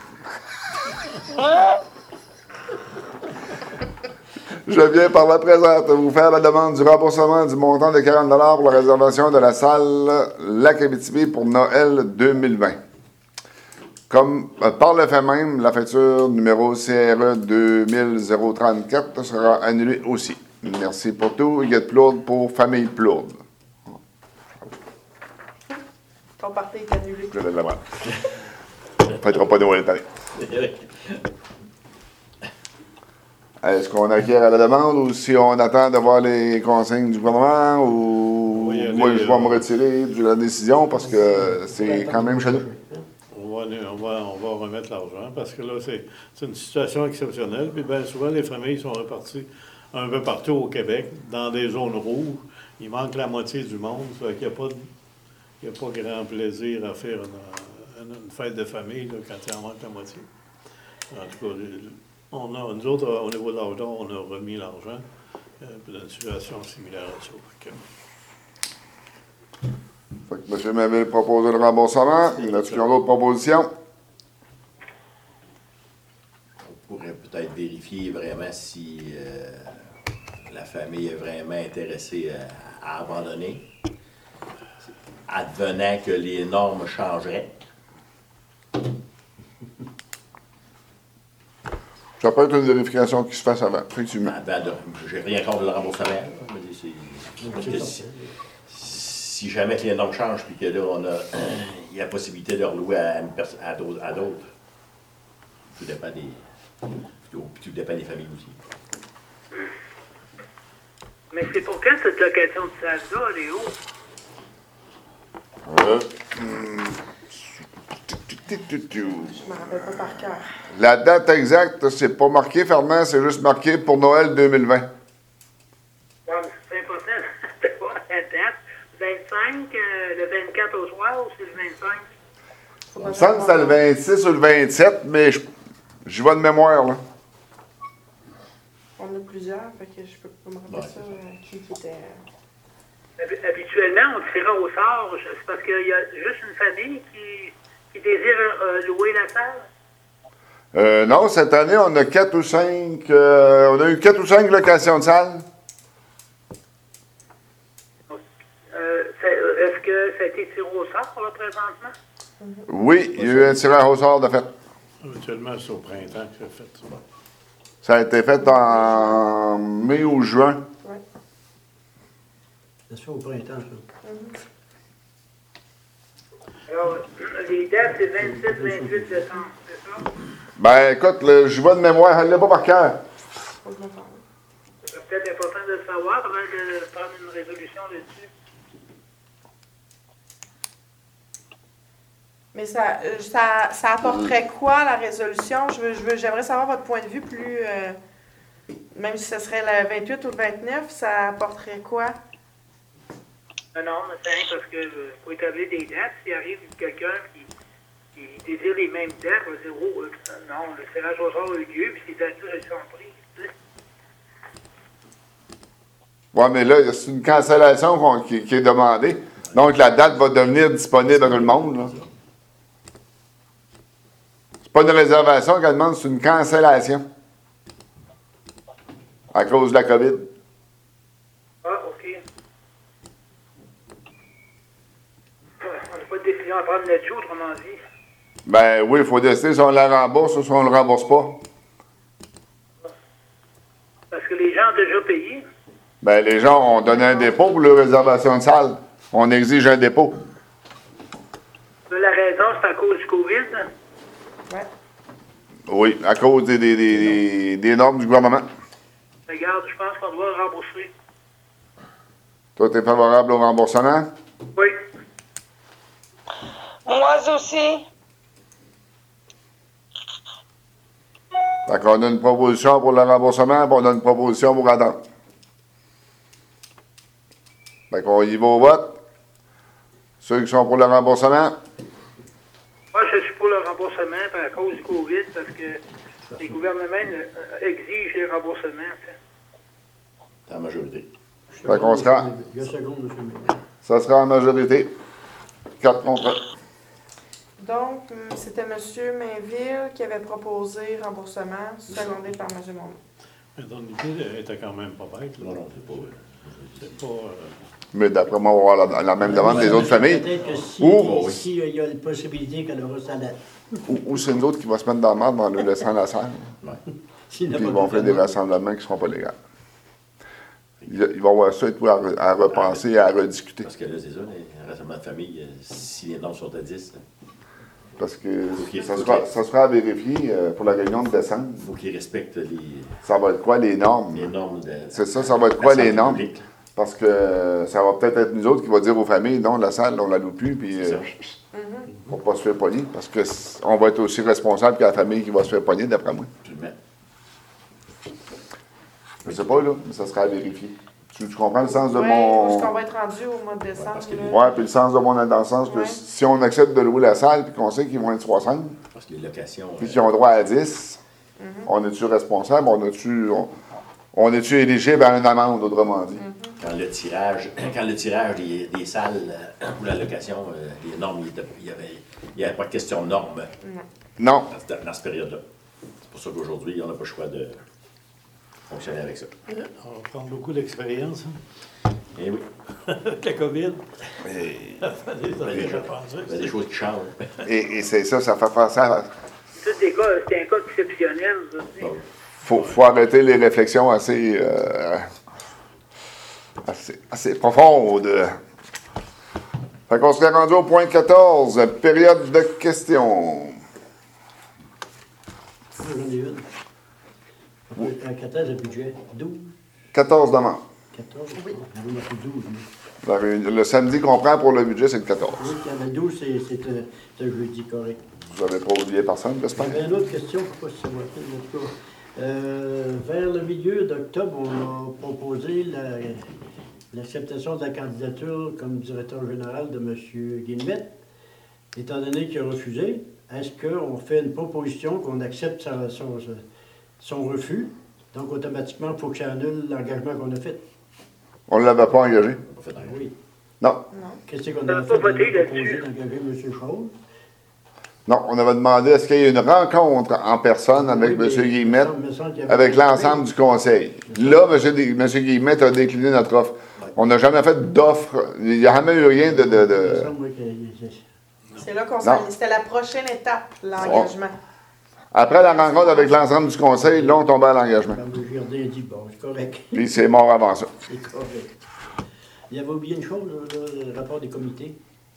A: Je viens par la présente vous faire la demande du remboursement du montant de quarante dollars pour la réservation de la salle Lac-Abitibi pour Noël deux mille vingt. Comme euh, par le fait même, la facture numéro C R E deux mille zéro trente-quatre sera annulée aussi. Merci pour tout. Huguette Plourde pour Famille Plourde.
B: Ton parti est annulé.
A: Je lève la main. On ne fêtera pas Noël cette année. Est-ce qu'on acquiert à la demande ou si on attend d'avoir les consignes du gouvernement ou
C: Oui,
A: moi
C: allez,
A: je vais
C: euh,
A: me retirer de la décision parce que c'est quand même chez nous.
C: On va, on va, on va remettre l'argent parce que là, c'est c'est une situation exceptionnelle. Puis bien souvent, les familles sont réparties un peu partout au Québec, dans des zones rouges. Il manque la moitié du monde. Ça fait qu'il n'y a pas de- il n'y a pas grand plaisir à faire une, une- une fête de famille là, quand il en manque la moitié. En tout cas, on a, nous autres, au niveau de l'argent, on a remis l'argent euh, dans une situation similaire à ça. Fait que,
A: Fait que M. m'avait proposé le remboursement. Y a-t-il d'autres propositions?
F: On pourrait peut-être vérifier vraiment si euh, la famille est vraiment intéressée à, à abandonner, advenant que les normes changeraient.
A: Ça peut être une vérification qui se fasse avant, effectivement.
F: Avant de, j'ai rien contre le remboursement. là. Je veux dire, c'est- parce que si, si jamais que les normes changent, puis que là, on a il y a la possibilité de relouer à, une perso- à d'autres, à d'autres. Tout dépend des, tout, tout dépend des familles aussi.
G: Mais c'est pour quand cette location de salle-là, Léo?
A: Euh, hum,
B: Je me rappelle pas par cœur.
A: La date exacte, c'est pas marqué, Fernand, c'est juste marqué pour Noël deux mille vingt.
G: Ouais, mais c'est important. C'est pas la date. vingt-cinq, euh, le vingt-quatre au soir ou c'est le vingt-cinq?
A: Il me semble que c'était le vingt-six ou le vingt-sept, mais je- j'y vais de mémoire, là.
B: On a plusieurs, fait que je peux pas me rappeler
F: Ouais,
B: ça,
F: c'est ça.
B: euh, qui, qui était...
G: Habi- Habituellement, on tire au sort. je- C'est parce qu'il y a juste une famille qui, qui désire euh, louer la salle.
A: Euh, non, cette année, on a quatre ou cinq, euh, on a eu quatre ou cinq locations de salles.
G: Euh, c'est- Est-ce que ça a été tiré au sort, là, présentement?
A: Oui, il y a eu un tirage au sort de fait.
C: habituellement, c'est au printemps que c'est fait. ça.
A: Ça a été fait en mai ou juin.
B: Ouais.
E: Ça se fait au printemps, ça.
G: Alors, les dates, c'est vingt-sept vingt-huit décembre, c'est ça?
A: Ben, écoute, le- j'y vais de mémoire, elle l'est pas par cœur.
B: Faut que je me parle.
G: C'est peut-être important de le savoir avant de prendre une résolution là-dessus.
B: Mais ça, euh, ça, ça apporterait quoi, la résolution? Je veux, je veux, j'aimerais savoir votre point de vue plus... euh, même si ce serait le vingt-huit ou le vingt-neuf, ça apporterait quoi?
G: Non, non, mais c'est rien parce que euh, faut établir des dates. S'il arrive quelqu'un qui, qui désire les mêmes dates, on va dire, oh, euh, non, le tirage au sort a eu lieu, puis ces dates-là, elles sont prises. tu sais.
A: Ouais, mais là, c'est une cancellation qu'on- qui, qui est demandée. Donc, la date va devenir disponible à tout le monde, là. C'est pas une réservation qu'elle demande, c'est une cancellation. À cause de la COVID.
G: Ah, OK. On n'a pas de décision à prendre là-dessus, autrement dit.
A: Ben oui, il faut décider si on la rembourse ou si on ne le rembourse pas.
G: Parce que les gens ont déjà payé.
A: Ben, les gens ont donné un dépôt pour leur réservation de salle. On exige un dépôt.
G: De la raison, c'est à cause du COVID.
B: Ouais.
A: Oui, à cause des, des, des, des normes du gouvernement.
G: Regarde, je pense qu'on doit le rembourser.
A: Toi, tu es favorable au remboursement?
G: Oui.
D: Moi aussi.
A: Fait qu'on a une proposition pour le remboursement, puis on a une proposition pour attendre. Fait qu'on y va au vote. Ceux qui sont pour le remboursement,
G: Moi, je suis pour le remboursement à cause du COVID, parce que les gouvernements euh, exigent les remboursements. tu sais.
F: C'est la majorité.
A: Fait qu'on sera-
E: Deux secondes, M. Ménard.
A: ça sera en majorité. quatre contre un.
B: Donc, hum, c'était M. Mainville qui avait proposé remboursement, secondé par M. Monod.
C: Mais ton idée était quand même pas bête. Là.
F: Non, non, c'est pas.
C: C'est pas. Euh,
A: Mais d'après moi, on va avoir la, la même demande des autres familles.
E: Peut-être que si,
A: Ou-
E: si, euh, il y a une possibilité qu'elle aura sa lettre.
A: Ou, ou c'est nous autres qui va se mettre dans le marde en le laissant la salle.
E: S'il n'a
A: Puis
E: pas
A: ils vont
E: de
A: faire des
E: famille.
A: rassemblements qui ne seront pas légaux. Ils, ils vont avoir ça et tout à, re- à repenser et à rediscuter.
F: Parce que là, c'est ça, les rassemblements de famille, euh, si les normes sont à dix,
A: Parce que
F: Faut qu'il-
A: ça
F: faut
A: sera,
F: qu'il-
A: ça sera à vérifier euh, pour la réunion de décembre.
F: il faut qu'ils respectent les,
A: Ça va être quoi les normes?
F: les normes de.
A: C'est ça, ça va être quoi
F: la
A: les
F: santé
A: normes?
F: publique.
A: Parce que euh, ça va peut-être être nous autres qui va dire aux familles, non, la salle, on la loue plus, puis
F: C'est
A: euh,
F: ça.
A: faut pas se faire pogner. Parce que c- on va être aussi responsable que la famille qui va se faire pogner, d'après moi.
F: Absolument.
A: Je sais pas, là, mais ça sera à vérifier. Tu, tu comprends le sens de
B: Ouais,
A: mon...
B: où est-ce qu'on va être rendu au mois de décembre?
F: parce que-
B: là?
A: Ouais, puis le sens de mon dans le sens que
B: Ouais.
A: si on accepte de louer la salle, puis qu'on sait qu'ils vont être soixante,
F: Parce que les locations.
A: puis
F: euh,
A: qu'ils ont droit à dix, on est-tu responsable? On est-tu on, on est-tu éligible à une amende, autrement dit?
F: Quand le tirage, quand le tirage des, des salles euh, pour la location, euh, les normes, il n'y avait, il y avait pas de question de normes
A: Non.
F: dans, cette- dans cette période-là. C'est pour ça qu'aujourd'hui, on n'a pas le choix de fonctionner avec ça.
C: on va prendre beaucoup d'expérience hein,
F: Et oui,
C: avec la COVID.
A: Et,
C: Des
F: il y a
C: affaires
F: des,
C: à penser.
F: il y a des choses qui changent.
A: et- et c'est ça, ça fait penser à...
G: C'est des cas, c'est un cas exceptionnel. ça, tu sais.
F: Bon.
A: Faut, faut arrêter les réflexions assez... euh, assez, assez profondes. Fait qu'on serait rendu au point quatorze, période de questions.
E: Moi, j'en ai une. On peut- À quatorze, le budget. douze,
A: quatorze demandes.
E: quatorze. Oui. On va mettre douze. mais-
A: La réunion- Le samedi qu'on prend pour le budget, c'est le quatorze.
E: Oui, il y en a douze, c'est c'est un, c'est un jeudi correct.
A: Vous n'avez pas oublié personne, j'espère?
E: J'avais une autre question, pourquoi c'est moi qui en tout cas. Euh, vers le milieu d'octobre, on a proposé la- l'acceptation de la candidature comme directeur général de M. Guillemette. Étant donné qu'il a refusé, est-ce qu'on fait une proposition qu'on accepte sa- son, son refus? Donc, automatiquement, il faut que ça annule l'engagement qu'on a fait.
A: On ne l'avait pas engagé.
F: On fait rien.
E: Oui.
A: Non.
E: Qu'est-ce qu'on
G: On n'a
E: a
G: pas
E: fait? On a
G: voté
E: proposé
G: là-dessus.
E: d'engager M. Chose.
A: Non, on avait demandé est-ce qu'il y ait une rencontre en personne avec
E: Oui, mais
A: M. Guillemette,
E: il me semble qu'il y avait-
A: avec l'ensemble du conseil. Là, M. Di- M. Guillemette a décliné notre offre. On n'a jamais fait d'offre. Il n'y a jamais eu rien de... de-
E: Il me
A: de-
E: semble, oui, que-
B: C'est là qu'on
A: Non.
B: s'en... C'était la prochaine étape, l'engagement.
A: Après la rencontre avec l'ensemble du conseil, là, on tombait à l'engagement.
E: Comme le jardin a dit, bon, c'est correct.
A: Puis c'est mort avant ça.
E: C'est correct. Il y avait oublié une chose, là, là, le rapport des comités.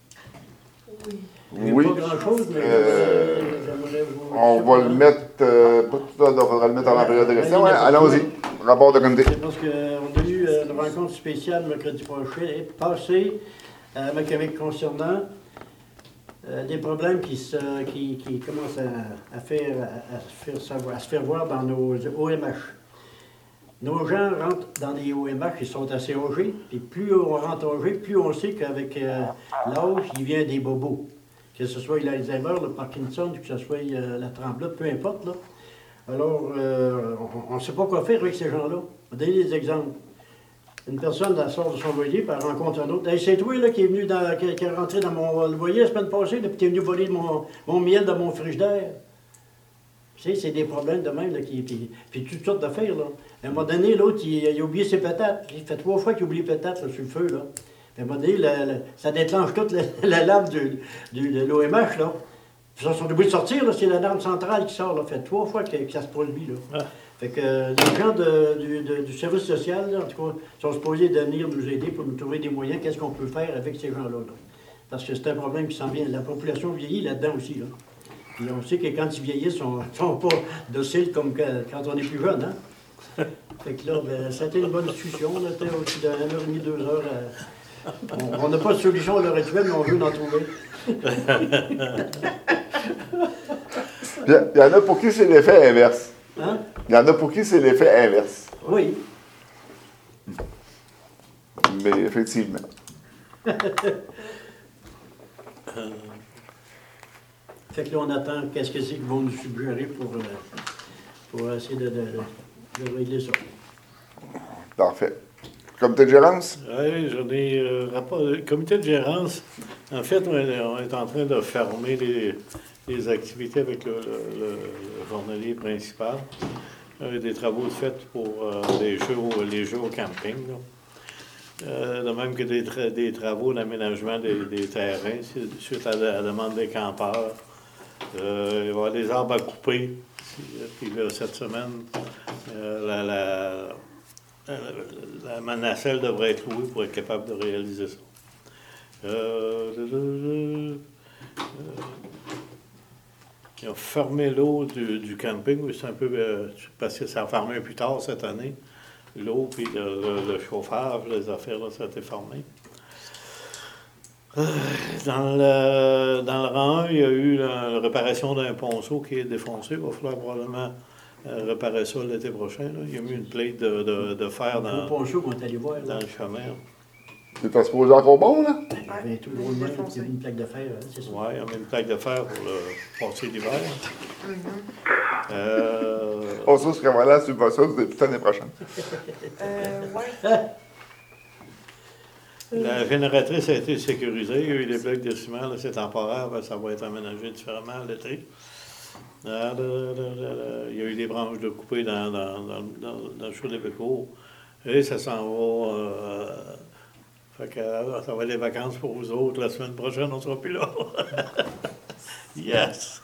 E: Il n'y a
A: Oui.
E: pas grand-chose, mais
A: Euh,
E: j'aimerais vous...
A: On va le mettre... Euh, pas tout à l'heure, il faudra le mettre avant la période de questions. Ouais, allons-y. Rapport de comité.
E: C'est parce qu'on a eu euh, une rencontre spéciale mercredi prochain, et passé à Macamic concernant euh, des problèmes qui, se, qui, qui commencent à, à, faire, à, à se faire savoir, à se faire voir dans nos O M H. Nos gens rentrent dans les O M H, ils sont assez âgés, et plus on rentre âgé, plus on sait qu'avec euh, l'âge, il vient des bobos. Que ce soit l'Alzheimer, le Parkinson, que ce soit euh, la tremblote, peu importe. Là. Alors, euh, on ne sait pas quoi faire avec ces gens-là. On va donner des exemples. Une personne, elle sort de son loyer, puis elle rencontre un autre. Hey, c'est toi là, qui est venu dans, qui, qui est rentré dans mon loyer la semaine passée, puis tu es venu voler mon, mon miel dans mon frigidaire. Tu sais, c'est des problèmes de même, là, qui, puis, puis toutes sortes d'affaires, là. À un moment donné, l'autre, il, il a oublié ses patates. Il fait trois fois qu'il oublie les patates, là, sur le feu, là. Puis à un moment donné, la- la- ça déclenche toute la, la lame du, du- de l'O M H, là. Puis ils sont obligés de sortir, là, c'est la lame centrale qui sort, là. Fait trois fois que, que ça se produit, là.
C: Ah.
E: Fait que euh, les gens de- du, de- du service social, là, en tout cas, sont supposés de venir nous aider pour nous trouver des moyens, qu'est-ce qu'on peut faire avec ces gens-là, là. Parce que c'est un problème qui s'en vient. La population vieillit là-dedans aussi, là. Puis on sait que quand ils vieillissent, ils ne sont pas dociles comme que- quand on est plus jeune, hein? Fait que là, ben, ça a été une bonne discussion, là, t'sais, au-dessus d'une heure et demie, deux heures. euh, on- On n'a pas de solution à l'heure actuelle, mais on veut en trouver.
A: Il y, il y en a pour qui c'est l'effet inverse.
E: Hein?
A: Il y en a pour qui c'est l'effet inverse.
E: Oui.
A: Mais effectivement.
E: Fait que là, on attend qu'est-ce que c'est qu'ils vont nous suggérer pour, euh, pour essayer de, de, de régler ça.
A: Parfait. Comité de gérance?
C: Oui, j'en ai euh, rapport. Le comité de gérance, En fait, on est, on est en train de fermer les, les activités avec le, le, le, le journalier principal. Il y a des travaux faits pour euh, les, jeux au, les jeux au camping. Euh, de même que des, tra des travaux d'aménagement des, des terrains, suite à la, à la demande des campeurs. Euh, il va y avoir des arbres à couper. Puis là, cette semaine, euh, la, la, la, la nacelle devrait être louée pour être capable de réaliser ça. Euh, euh, ils ont fermé l'eau du, du camping, mais c'est un peu euh, parce que ça a fermé plus tard cette année. L'eau, puis le, le, le chauffage, les affaires, là, ça a été fermé. Euh, dans, le, dans le rang un, il y a eu la, la réparation d'un ponceau qui est défoncé. Il va falloir probablement euh, réparer ça l'été prochain. Là. Il y a mis une plaque de, de, de fer dans,
E: Le ponceau qu'on est allé voir,
C: dans
E: là.
C: le chemin.
A: C'est supposé encore bon, là?
E: Il y avait tout le monde, il y avait une plaque de fer, hein, c'est ça.
C: Oui, il y a mis une plaque de fer pour le passer l'hiver.
B: Mm-hmm.
C: euh,
A: Oh, ça, c'est voilà la subvention depuis l'année prochaine.
B: Euh, ouais.
C: La génératrice a été sécurisée. Il y a eu des blocs de ciment, c'est temporaire, ça va être aménagé différemment l'été. Il y a eu des branches de coupées dans, dans, dans, dans, dans le show des Bécours. Et ça s'en va. Euh, fait que, ça va être des vacances pour vous autres. La semaine prochaine, on ne sera plus là. Yes!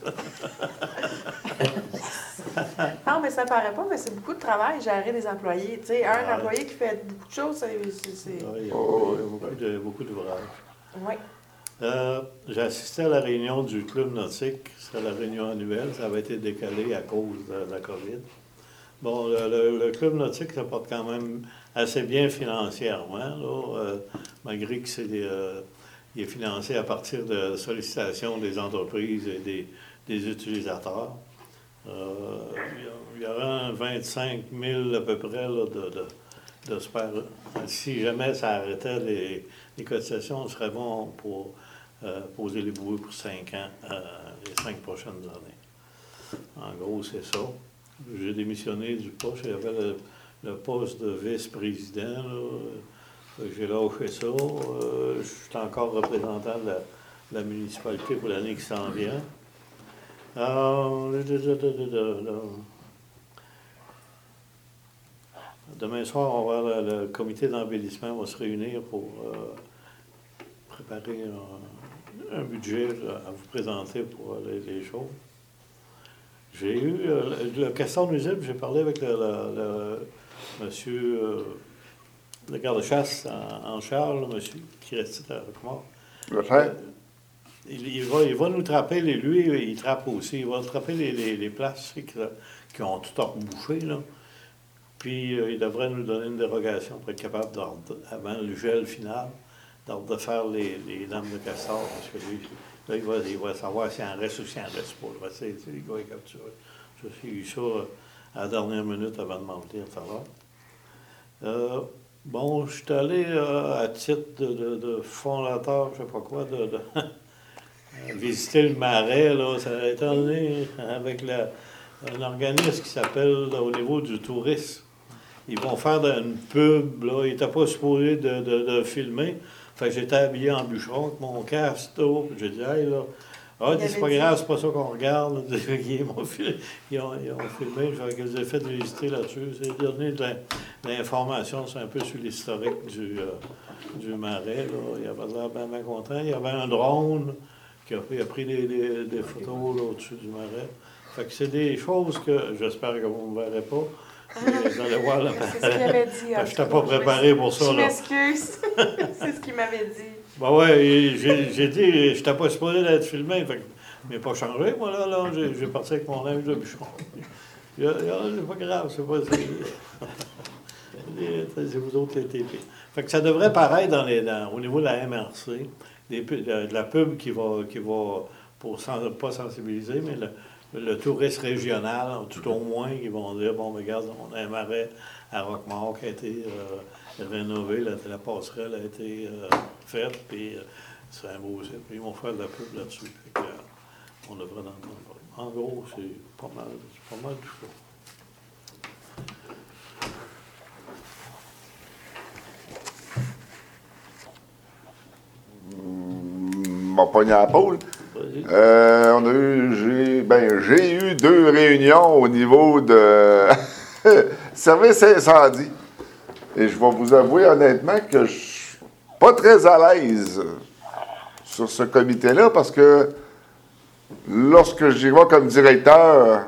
B: Non, mais ça paraît pas, mais c'est beaucoup de travail, gérer des employés. Tu sais, un
C: Ouais.
B: employé qui fait beaucoup de choses, c'est... c'est- c'est-
C: Ouais, il y a,
A: Oh,
C: il y a beaucoup de- beaucoup d'ouvrages.
B: Oui.
C: Euh, j'ai assisté à la réunion du club nautique. C'est la réunion annuelle. Ça avait été décalé à cause de la COVID. Bon, le, le- le club nautique se porte quand même assez bien financièrement, là, euh, malgré que c'est des, euh, il est financé à partir de sollicitations des entreprises et des, des utilisateurs. Euh, il y a- il y aura un vingt-cinq mille à peu près là, de, de, de super. Si jamais ça arrêtait les, les cotisations, on serait bon pour euh, poser les bouées pour cinq ans, euh, les cinq prochaines années. En gros, c'est ça. J'ai démissionné du poste. J'avais le, le poste de vice-président. là. J'ai lâché ça. Euh, je suis encore représentant de la, de la municipalité pour l'année qui s'en vient. Euh, da, da, da, da, da, da. Demain soir, on va avoir le, le comité d'embellissement va se réunir pour euh, préparer un, un budget là, à vous présenter pour les, les choses. J'ai eu euh, le, le question nuisible, j'ai parlé avec le, le, le monsieur, euh, le garde-chasse en, en charge, le monsieur qui reste à Roquemort.
A: Le chef?
C: Il, il, va, il va nous trapper, les, lui, il trappe aussi. Il va trapper les, les, les places qui, qui ont tout embouché, là. Puis euh, il devrait nous donner une dérogation pour être capable, avant le gel final, de faire les, les lames de castor. Parce que lui, là, il va, il va savoir s'il en reste ou s'il en reste pas. Il va essayer, il va être capturé. J'ai eu ça à la dernière minute avant de monter tout à l'heure. Euh, bon, je suis allé euh, à titre de, de, de fondateur, je ne sais pas quoi, de, de visiter le marais. Là, ça a été donné avec la, un organisme qui s'appelle, là, au niveau du tourisme. Ils vont faire une pub, là. Ils n'étaient pas supposés de, de, de filmer. Fait que j'étais habillé en bûcheron avec mon casque, tout. J'ai dit, hey, là, ah,
B: Il
C: c'est pas
B: avait
C: grave,
B: dit.
C: c'est pas ça qu'on regarde. Ils m'ont fil- ils ont, ils ont filmé, fait que je les ai fait visiter là-dessus. C'est donné de l'information, c'est un peu sur l'historique du, euh, du marais, là. Il avait l'air bien, bien content. Il y avait un drone qui a, il a pris des, des, des photos là, au-dessus du marais. Fait que c'est des choses que j'espère que vous ne me verrez pas. Mais vous allez voir le
B: C'est ce qu'il avait dit.
C: Je
B: en
C: n'étais
B: tout
C: pas
B: cas.
C: préparé pour ça.
B: Je
C: là.
B: m'excuse. C'est ce qu'il m'avait dit.
C: Ben ouais, et j'ai j'ai dit, je n'étais pas supposé d'être filmé, fait que je n'ai pas changé, moi, là, là j'ai j'ai parti avec mon linge de bûcheron. Il a- il a- C'est pas grave, c'est pas... C'est c'est vous autres qui êtes épais. Fait que ça devrait paraître dans les, dans- au niveau de la M R C, des pu- de, de la pub qui va, qui va pour sen- pas sensibiliser, mais le, le touriste régional, tout au moins, ils vont dire, bon, regarde, on a un marais à Roquemort qui a été euh, rénové, la, la passerelle a été euh, faite, puis euh, c'est un beau site. Puis ils vont faire de la pub là-dessus. Fait que, euh, on devrait en entendre parler. En gros, c'est pas mal, c'est pas mal tout ça.
A: Hum, m'a pogné à la pôle.
C: Vas-y.
A: Euh, on a eu, j'ai, ben, j'ai eu deux réunions au niveau de service incendie. Et je vais vous avouer honnêtement que je suis pas très à l'aise sur ce comité-là parce que lorsque j'y vais comme directeur,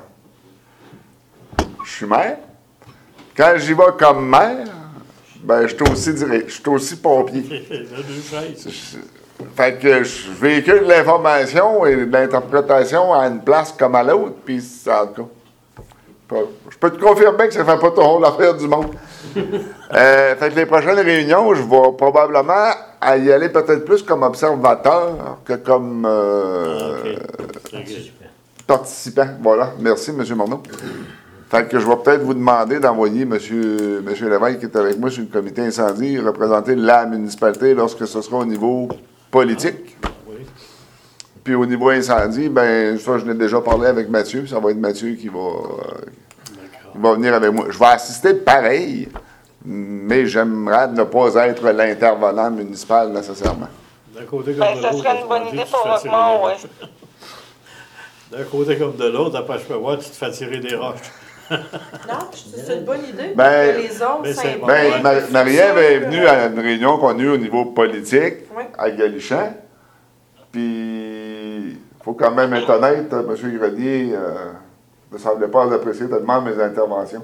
A: je suis maire. Quand j'y vais comme maire, ben, je suis aussi, direct, je suis aussi pompier.
C: Il y a deux chaises.
A: Je- Fait que je véhicule de l'information et de l'interprétation à une place comme à l'autre, puis ça, en tout cas, pas- je peux te confirmer que ça fait pas toujours l'affaire du monde. euh, fait que les prochaines réunions, je vais probablement à y aller peut-être plus comme observateur que comme euh,
C: Ah, OK. OK.
E: Super.
A: participant. Voilà. Merci, M. Morneau. Fait que je vais peut-être vous demander d'envoyer M. Monsieur, Monsieur Lévesque, qui est avec moi sur le comité incendie, représenter la municipalité lorsque ce sera au niveau politique.
C: Oui.
A: Puis au niveau incendie, ben ça, je n'ai déjà parlé avec Mathieu. Ça va être Mathieu qui va, euh,
C: D'accord.
A: qui va venir avec moi. Je vais assister pareil, mais j'aimerais ne pas être l'intervenant municipal nécessairement.
C: D'un côté comme
D: Ben,
C: de
D: ça
C: l'autre.
D: serait une
C: on
D: bonne
C: dit,
D: idée
C: tu
D: pour
C: te fais tirer
D: Roquemort,
C: des
D: ouais.
C: roches. D'un côté comme de l'autre, après je peux voir, tu te fais tirer des roches.
B: Non, je- c'est une bonne idée.
A: Ben,
B: que les autres
C: ben, c'est
B: s'impliquent.
C: bon.
A: Ben,
C: Ouais.
A: Mar- Marie-Ève est venue à une réunion qu'on a eue au niveau politique
B: Oui.
A: à Galichan. Puis, il faut quand même être honnête, M. Grenier euh, ne semblait pas apprécier tellement mes interventions.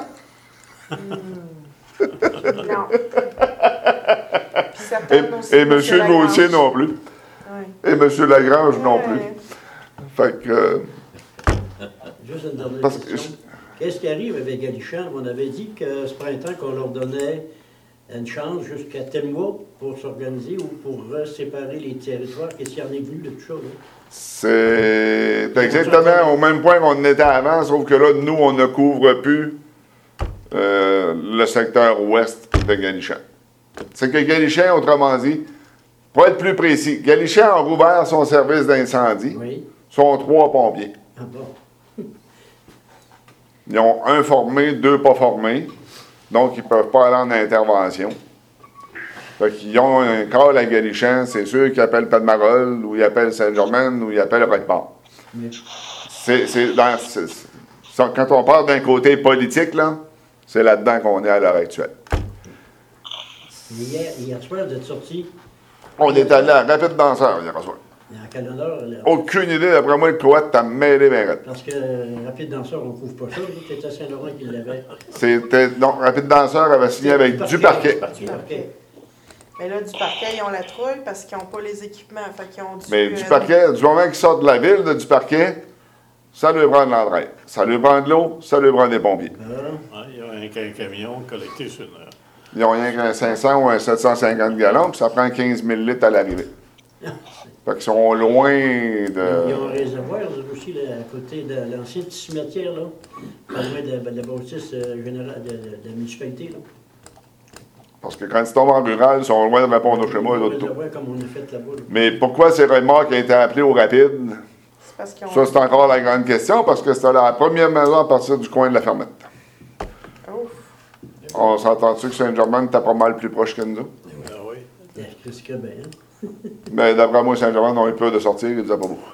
B: Non. Puis
A: Et,
B: certaines aussi,
A: et M. Gauthier
B: Lagrange.
A: non plus.
B: Oui.
A: Et M. Lagrange non plus.
B: Ouais.
A: Fait que, euh,
E: Juste une dernière
A: Parce que
E: question. Qu'est-ce qui arrive avec Galichan? On avait dit que ce printemps, qu'on leur donnait une chance jusqu'à tel mois pour s'organiser ou pour séparer les territoires. Qu'est-ce qui en est venu de tout ça? Là?
A: c'est exactement au même point qu'on était avant, sauf que là, nous, on ne couvre plus euh, le secteur ouest de Galichan. C'est que Galichan, autrement dit, pour être plus précis, Galichan a rouvert son service d'incendie,
E: Oui.
A: sont trois pompiers.
E: Ah bon.
A: Ils ont un formé, deux pas formés, donc ils ne peuvent pas aller en intervention. Fait qu'ils ont un call à Galichan, c'est sûr qu'ils appellent Palmarol, ou ils appellent Saint-Germain, ou ils appellent Roquemort.
E: Mais,
A: C'est, c'est dans, c'est- c'est- quand on parle d'un côté politique, là, c'est là-dedans qu'on est à l'heure actuelle.
E: mais hier, hier soir, vous êtes sortis
A: On est allé à Rapide Danseur hier soir.
E: en quelle heure? Là?
A: Aucune idée, d'après moi, le Coat t'a mêlé bien raide.
E: Parce que euh, Rapide Danseur, on ne couvre pas ça. C'était Saint-Laurent qui l'avait.
A: C'était, non, Rapide Danseur avait signé avec du parquet.
E: Du parquet.
B: Mais là, du parquet, ils ont la trouille parce qu'ils n'ont pas les équipements. Fait qu'ils ont dû,
A: Mais
B: euh,
A: du parquet, du moment qu'ils sortent de la ville, de du parquet, ça lui prend de l'entraide. Ça lui prend de l'eau, ça lui prend des pompiers.
E: Ah,
C: Ouais, il y a un, un camion collecté sur une heure.
A: Ils n'ont rien qu'un cinq cents ou un sept cent cinquante gallons, puis ça prend quinze mille litres à l'arrivée. Fait qu'ils sont loin
E: Il y
A: de...
E: a un réservoir là, aussi là, à côté de l'ancien petit cimetière, là, pas loin de, de la bâtisse euh, générale de, de- de la municipalité. Là.
A: Parce que quand ils tombent en rural, ils sont loin de répondre chez moi,
E: Un
A: l'autre tout.
E: réservoir comme on a fait là-bas. Là.
A: Mais pourquoi c'est Raymond qui a été appelé au rapide?
B: c'est parce qu'ils ont.
A: Ça, c'est encore la grande question, parce que c'était la première maison à partir du coin de la fermette.
B: Ouf.
A: On s'entend-tu que Saint-Germain était pas mal plus proche que nous?
C: Ah oui.
E: Qu'est-ce que bien, hein?
A: Mais d'après moi, Saint-Germain ont eu peur de sortir, ils disaient pas beaucoup.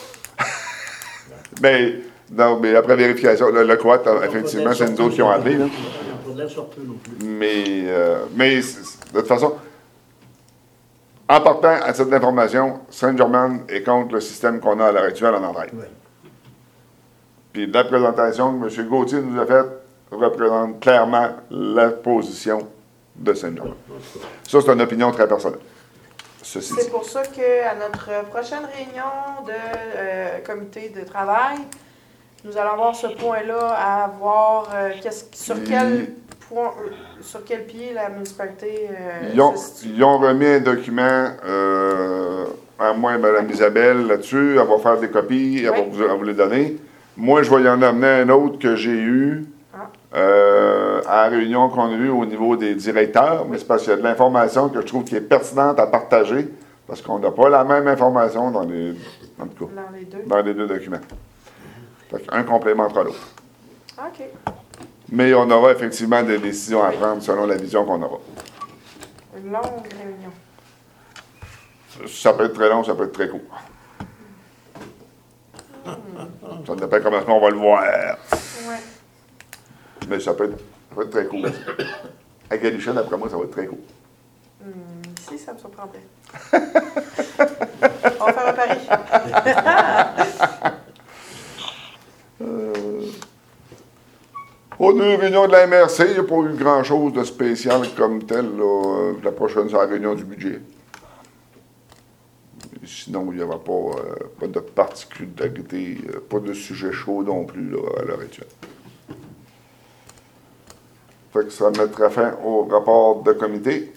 A: mais, non, mais après vérification, le, le Coat, effectivement, c'est nous autres qui ont appelé. Là.
E: Ils n'ont pas de l'air sorteux non plus.
A: Mais, euh, mais c'est- c'est- de toute façon, en partant à cette information, Saint-Germain est contre le système qu'on a à l'heure actuelle en entraide.
E: Oui.
A: Puis la présentation que M. Gauthier nous a faite représente clairement la position de Saint-Germain. Ça, c'est une opinion très personnelle. Ceci
B: C'est
A: dit.
B: pour ça qu'à notre prochaine réunion de euh, comité de travail, nous allons avoir ce point-là à voir euh, qu'est-ce- sur, quel point, euh, sur quel pied la municipalité euh,
A: Ils ont,
B: se situe.
A: ils ont remis un document euh, à moi et Mme Isabelle là-dessus. Elle va faire des copies, elle va
B: Oui.
A: vous, elle va vous les donner. Moi, je vais y en amener un autre que j'ai eu
B: Ah.
A: euh, à la réunion qu'on a eue au niveau des directeurs, mais c'est parce qu'il y a de l'information que je trouve qui est pertinente à partager, parce qu'on n'a pas la même information dans les, en tout cas,
B: Dans les deux.
A: dans les deux documents. Fait qu'un complémentera l'autre.
B: OK.
A: Mais on aura effectivement des décisions à prendre selon la vision qu'on aura.
B: Une longue réunion.
A: Ça peut être très long, ça peut être très court. Ça dépend comment on va le voir.
B: Ouais.
A: Mais ça peut être, ça peut être très court. À Galichan, d'après moi, ça va être très court.
B: Hmm, si, ça me surprendrait. On va faire un pari.
A: euh... Aux deux réunions de la M R C, il n'y a pas eu grand-chose de spécial comme tel. Là. La prochaine, c'est la réunion du budget. Sinon, il n'y aura pas, euh, pas de particularité, euh, pas de sujet chaud non plus là, à l'heure actuelle. Fait que ça mettrait fin au rapport de comité.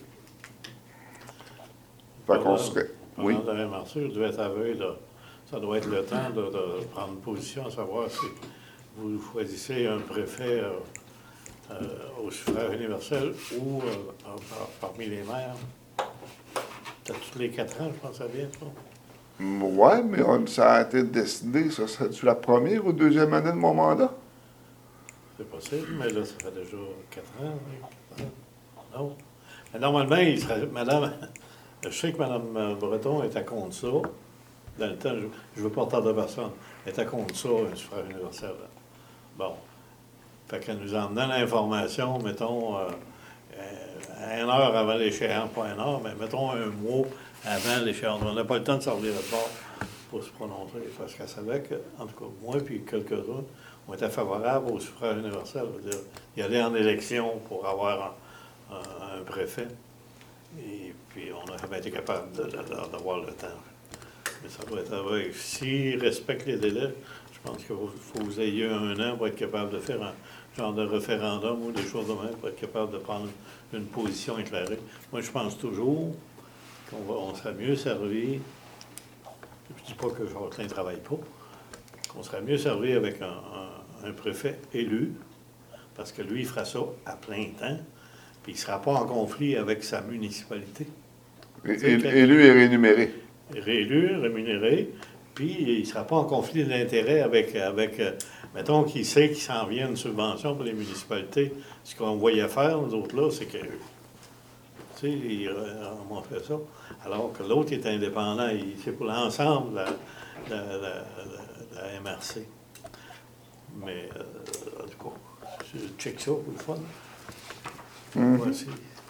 A: Fait qu'on serait. Oui.
C: Pendant la M R C, je devais être aveugle, là. Ça doit être le temps de, de prendre position, à savoir si vous choisissez un préfet euh, euh, au suffrage universel ou euh, par, parmi les maires. T'as tous les quatre ans, je pense à bien, ça.
A: Ouais, mais on, ça a été décidé, ça serait-tu la première ou deuxième année de mon mandat?
C: C'est possible, mais là, ça fait déjà quatre ans. Oui, quatre ans. Non. Mais normalement, il serait. Madame, je sais que Mme Breton était contre ça. Dans le temps, je ne veux pas entendre personne. Elle était contre ça, un suffrage universel. Bon. Fait qu'elle nous en donnait l'information, mettons, euh, euh, une heure avant l'échéance, pas une heure, mais mettons un mois avant l'échéance. On n'a pas le temps de sortir de bord pour se prononcer, parce qu'elle savait que, en tout cas, moi puis quelques-uns, on était favorables au suffrage universel. C'est-à-dire, y aller en élection pour avoir un, un, un préfet. Et puis, on n'a jamais été capable d'avoir le temps. Mais ça doit être aveugle. S'ils respectent les délais, je pense qu'il faut, faut que vous ayez un an pour être capable de faire un genre de référendum ou des choses de même, pour être capable de prendre une position éclairée. Moi, je pense toujours qu'on va, on serait mieux servi. Je ne dis pas que Jacqueline ne travaille pas. Qu'on serait mieux servi avec un, un, un préfet élu, parce que lui, il fera ça à plein temps, puis il ne sera pas en conflit avec sa municipalité.
A: É, élu et rémunéré.
C: Réélu, rémunéré, puis il ne sera pas en conflit d'intérêt avec, avec euh, mettons qu'il sait qu'il s'en vient une subvention pour les municipalités. Ce qu'on voyait faire, nous autres, là, c'est que, tu sais, ils ont fait ça. Alors que l'autre est indépendant, c'est pour l'ensemble de la, de, de, de, de la M R C. Mais, euh, en tout cas, je check ça pour le fun. Mm-hmm. Voici.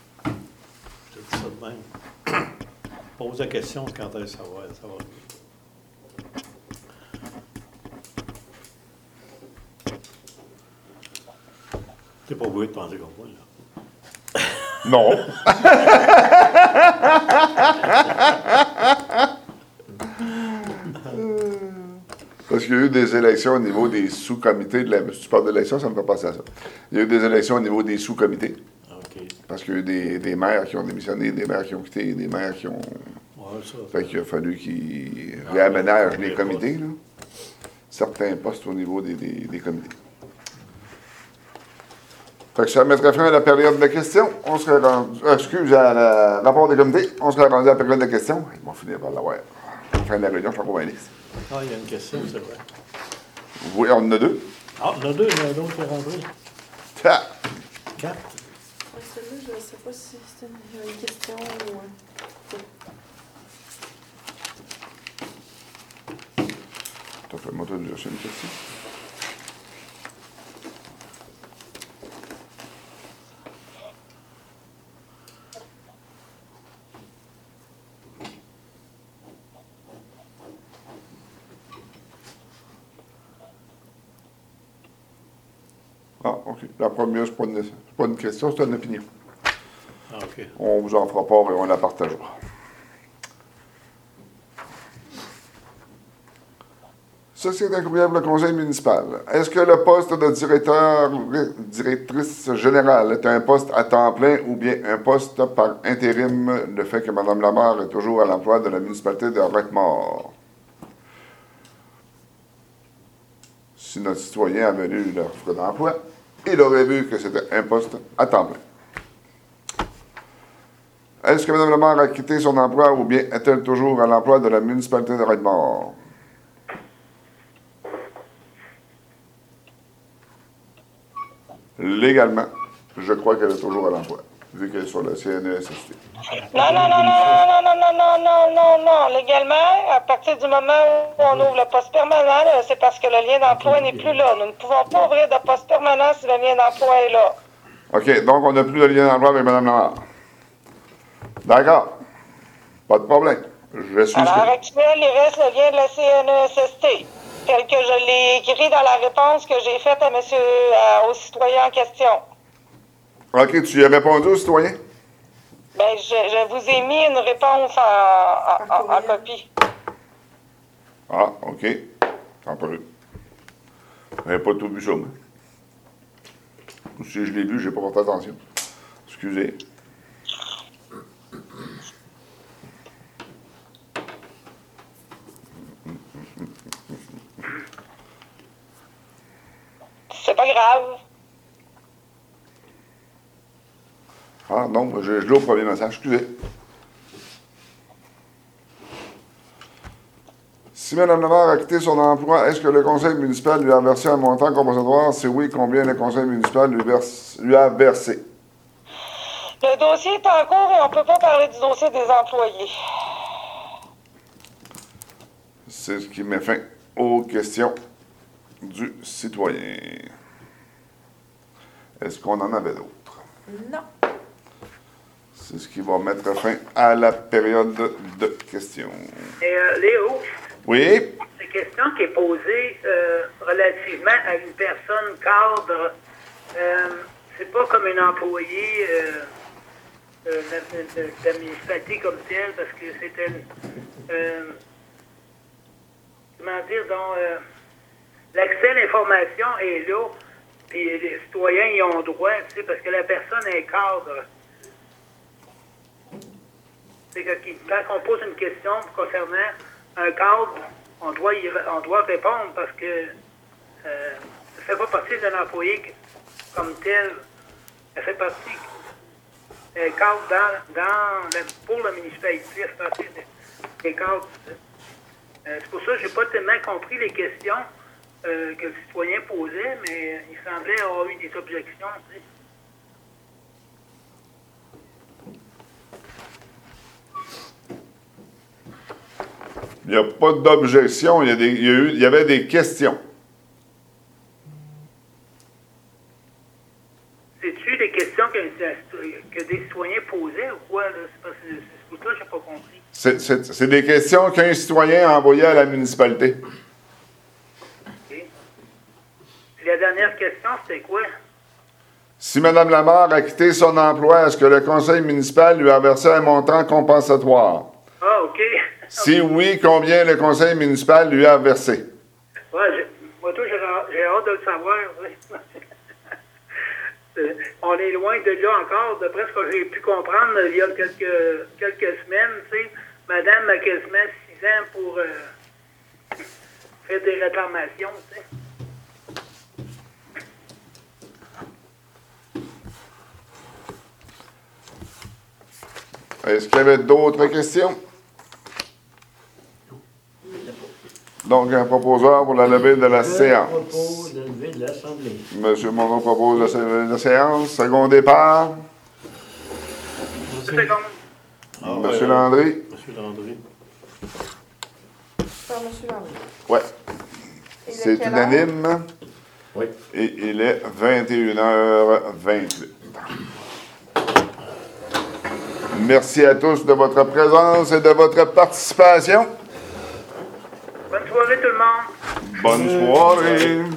C: Je dis ça de même. Pose la question quand est-ce que ça va, ça va. T'es pas obligé de penser comme moi, là.
A: Non. Parce qu'il y a eu des élections au niveau des sous-comités de la... Si tu parles d'élections, ça me fait penser à ça. Il y a eu des élections au niveau des sous-comités.
C: Okay.
A: Parce qu'il y a eu des, des maires qui ont démissionné, des maires qui ont quitté, des maires qui ont...
C: Ouais, ça.
A: Fait qu'il a fallu qu'ils ah, réaménagent les comités, là. Certains postes au niveau des, des, des comités. Fait que ça mettrait fin à la période de questions. On serait rendu... Euh, excuse, à la rapport des comités. On serait rendu à la période de questions. Ils vont finir par l'avoir. À la fin de la réunion, je suis pas bien lisse.
C: Ah, il y a une question, c'est vrai.
A: Oui, on en a deux.
C: Ah, on en a deux, il y en a d'autres qui est rentré.
A: Quatre.
C: Quatre.
B: Celui-là, je ne sais pas si c'est une, une question ou...
A: Attends, fais-moi te dire, c'est une question. Ah, OK. La première, ce n'est pas, pas une question, c'est une opinion.
C: Ah, OK.
A: On vous en fera part et on la partagera. Société incroyable, le conseil municipal. Est-ce que le poste de directeur, directrice générale est un poste à temps plein ou bien un poste par intérim, le fait que Mme Lamarre est toujours à l'emploi de la municipalité de Roquemaure? Si notre citoyen a venu leur offre d'emploi, il aurait vu que c'était un poste à temps plein. Est-ce que Mme Lamarre a quitté son emploi ou bien est-elle toujours à l'emploi de la municipalité de Roquemaure? Légalement, je crois qu'elle est toujours à l'emploi. vu qu'elle est sur la C N E S S T.
D: Non, non, non, non, non, non, non, non, non, non, non. Légalement, à partir du moment où on ouvre le poste permanent, là, c'est parce que le lien d'emploi n'est plus là. Nous ne pouvons pas ouvrir de poste permanent si le lien d'emploi est là.
A: OK, donc on n'a plus de lien d'emploi avec Mme Lamar. D'accord. Pas de problème. Je suis...
D: À l'heure actuelle, il reste le lien de la C N E S S T, tel que je l'ai écrit dans la réponse que j'ai faite à monsieur, à, au citoyen en question.
A: OK, tu y as répondu au citoyen?
D: Ben, je, je vous ai mis une réponse en, en, en, en copie.
A: Ah, OK. Tant peu. Je n'avais pas tout vu ça, moi. Si je l'ai vu, je n'ai pas porté attention. Excusez.
D: C'est pas grave.
A: Ah non, je, je l'ai au premier message. Excusez. Si Mme Lamar a quitté son emploi, est-ce que le conseil municipal lui a versé un montant compensatoire? Si oui, combien le conseil municipal lui, verse, lui a versé?
D: Le dossier est en cours et on ne peut pas parler du dossier des employés.
A: C'est ce qui met fin aux questions du citoyen. Est-ce qu'on en avait d'autres?
B: Non.
A: C'est ce qui va mettre fin à la période de questions.
G: Et euh, Léo,
A: Oui?
G: la question qui est posée euh, relativement à une personne cadre, euh, c'est pas comme un employé euh, euh, de, de, de la municipalité comme tel, parce que c'est une... Euh, comment dire, donc, euh, l'accès à l'information est là, puis les citoyens y ont droit, tu sais, parce que la personne est cadre. C'est que quand on pose une question concernant un cadre, on doit, y, on doit répondre parce que euh, ça fait pas partie d'un employé comme tel. Ça fait partie euh, cadre dans, dans la, pour la municipalité, ça fait partie des, des cadres. Euh, c'est pour ça que j'ai pas tellement compris les questions euh, que le citoyen posait, mais il semblait avoir eu des objections. Tu sais.
A: Il n'y a pas d'objection, il y, a des, il, y a eu, il y avait des questions.
G: C'est-tu des questions que, que des citoyens posaient ou quoi? C'est pour ça que je n'ai pas compris.
A: C'est, c'est, c'est des questions qu'un citoyen a envoyées à la municipalité.
G: Okay. Puis la dernière question, c'était quoi?
A: Si Mme Lamar a quitté son emploi, est-ce que le conseil municipal lui a versé un montant compensatoire?
G: Ah, OK.
A: Si oui, combien le conseil municipal lui a versé?
G: Ouais, moi, tout, j'ai, j'ai hâte de le savoir. On est loin de là encore. D'après ce que j'ai pu comprendre il y a quelques, quelques semaines, tu sais, madame a quasiment six ans pour euh, faire des réclamations, tu sais.
A: Est-ce qu'il y avait d'autres questions? Donc, un proposeur pour la levée de la
E: Je
A: séance.
E: propose la levée de l'Assemblée.
A: Monsieur Monod propose la levée de la séance. Second départ.
G: Deux secondes.
C: Ah,
A: Monsieur
C: ouais,
A: Landry.
C: Monsieur Landry.
B: Par M. Landry.
A: Oui.
B: Et de
A: C'est
B: quelle
A: unanime.
F: Oui.
A: Et il est vingt et une heures vingt-huit. Merci à tous de votre présence et de votre participation.
G: Bonne soirée tout le monde.
A: Bonne soirée.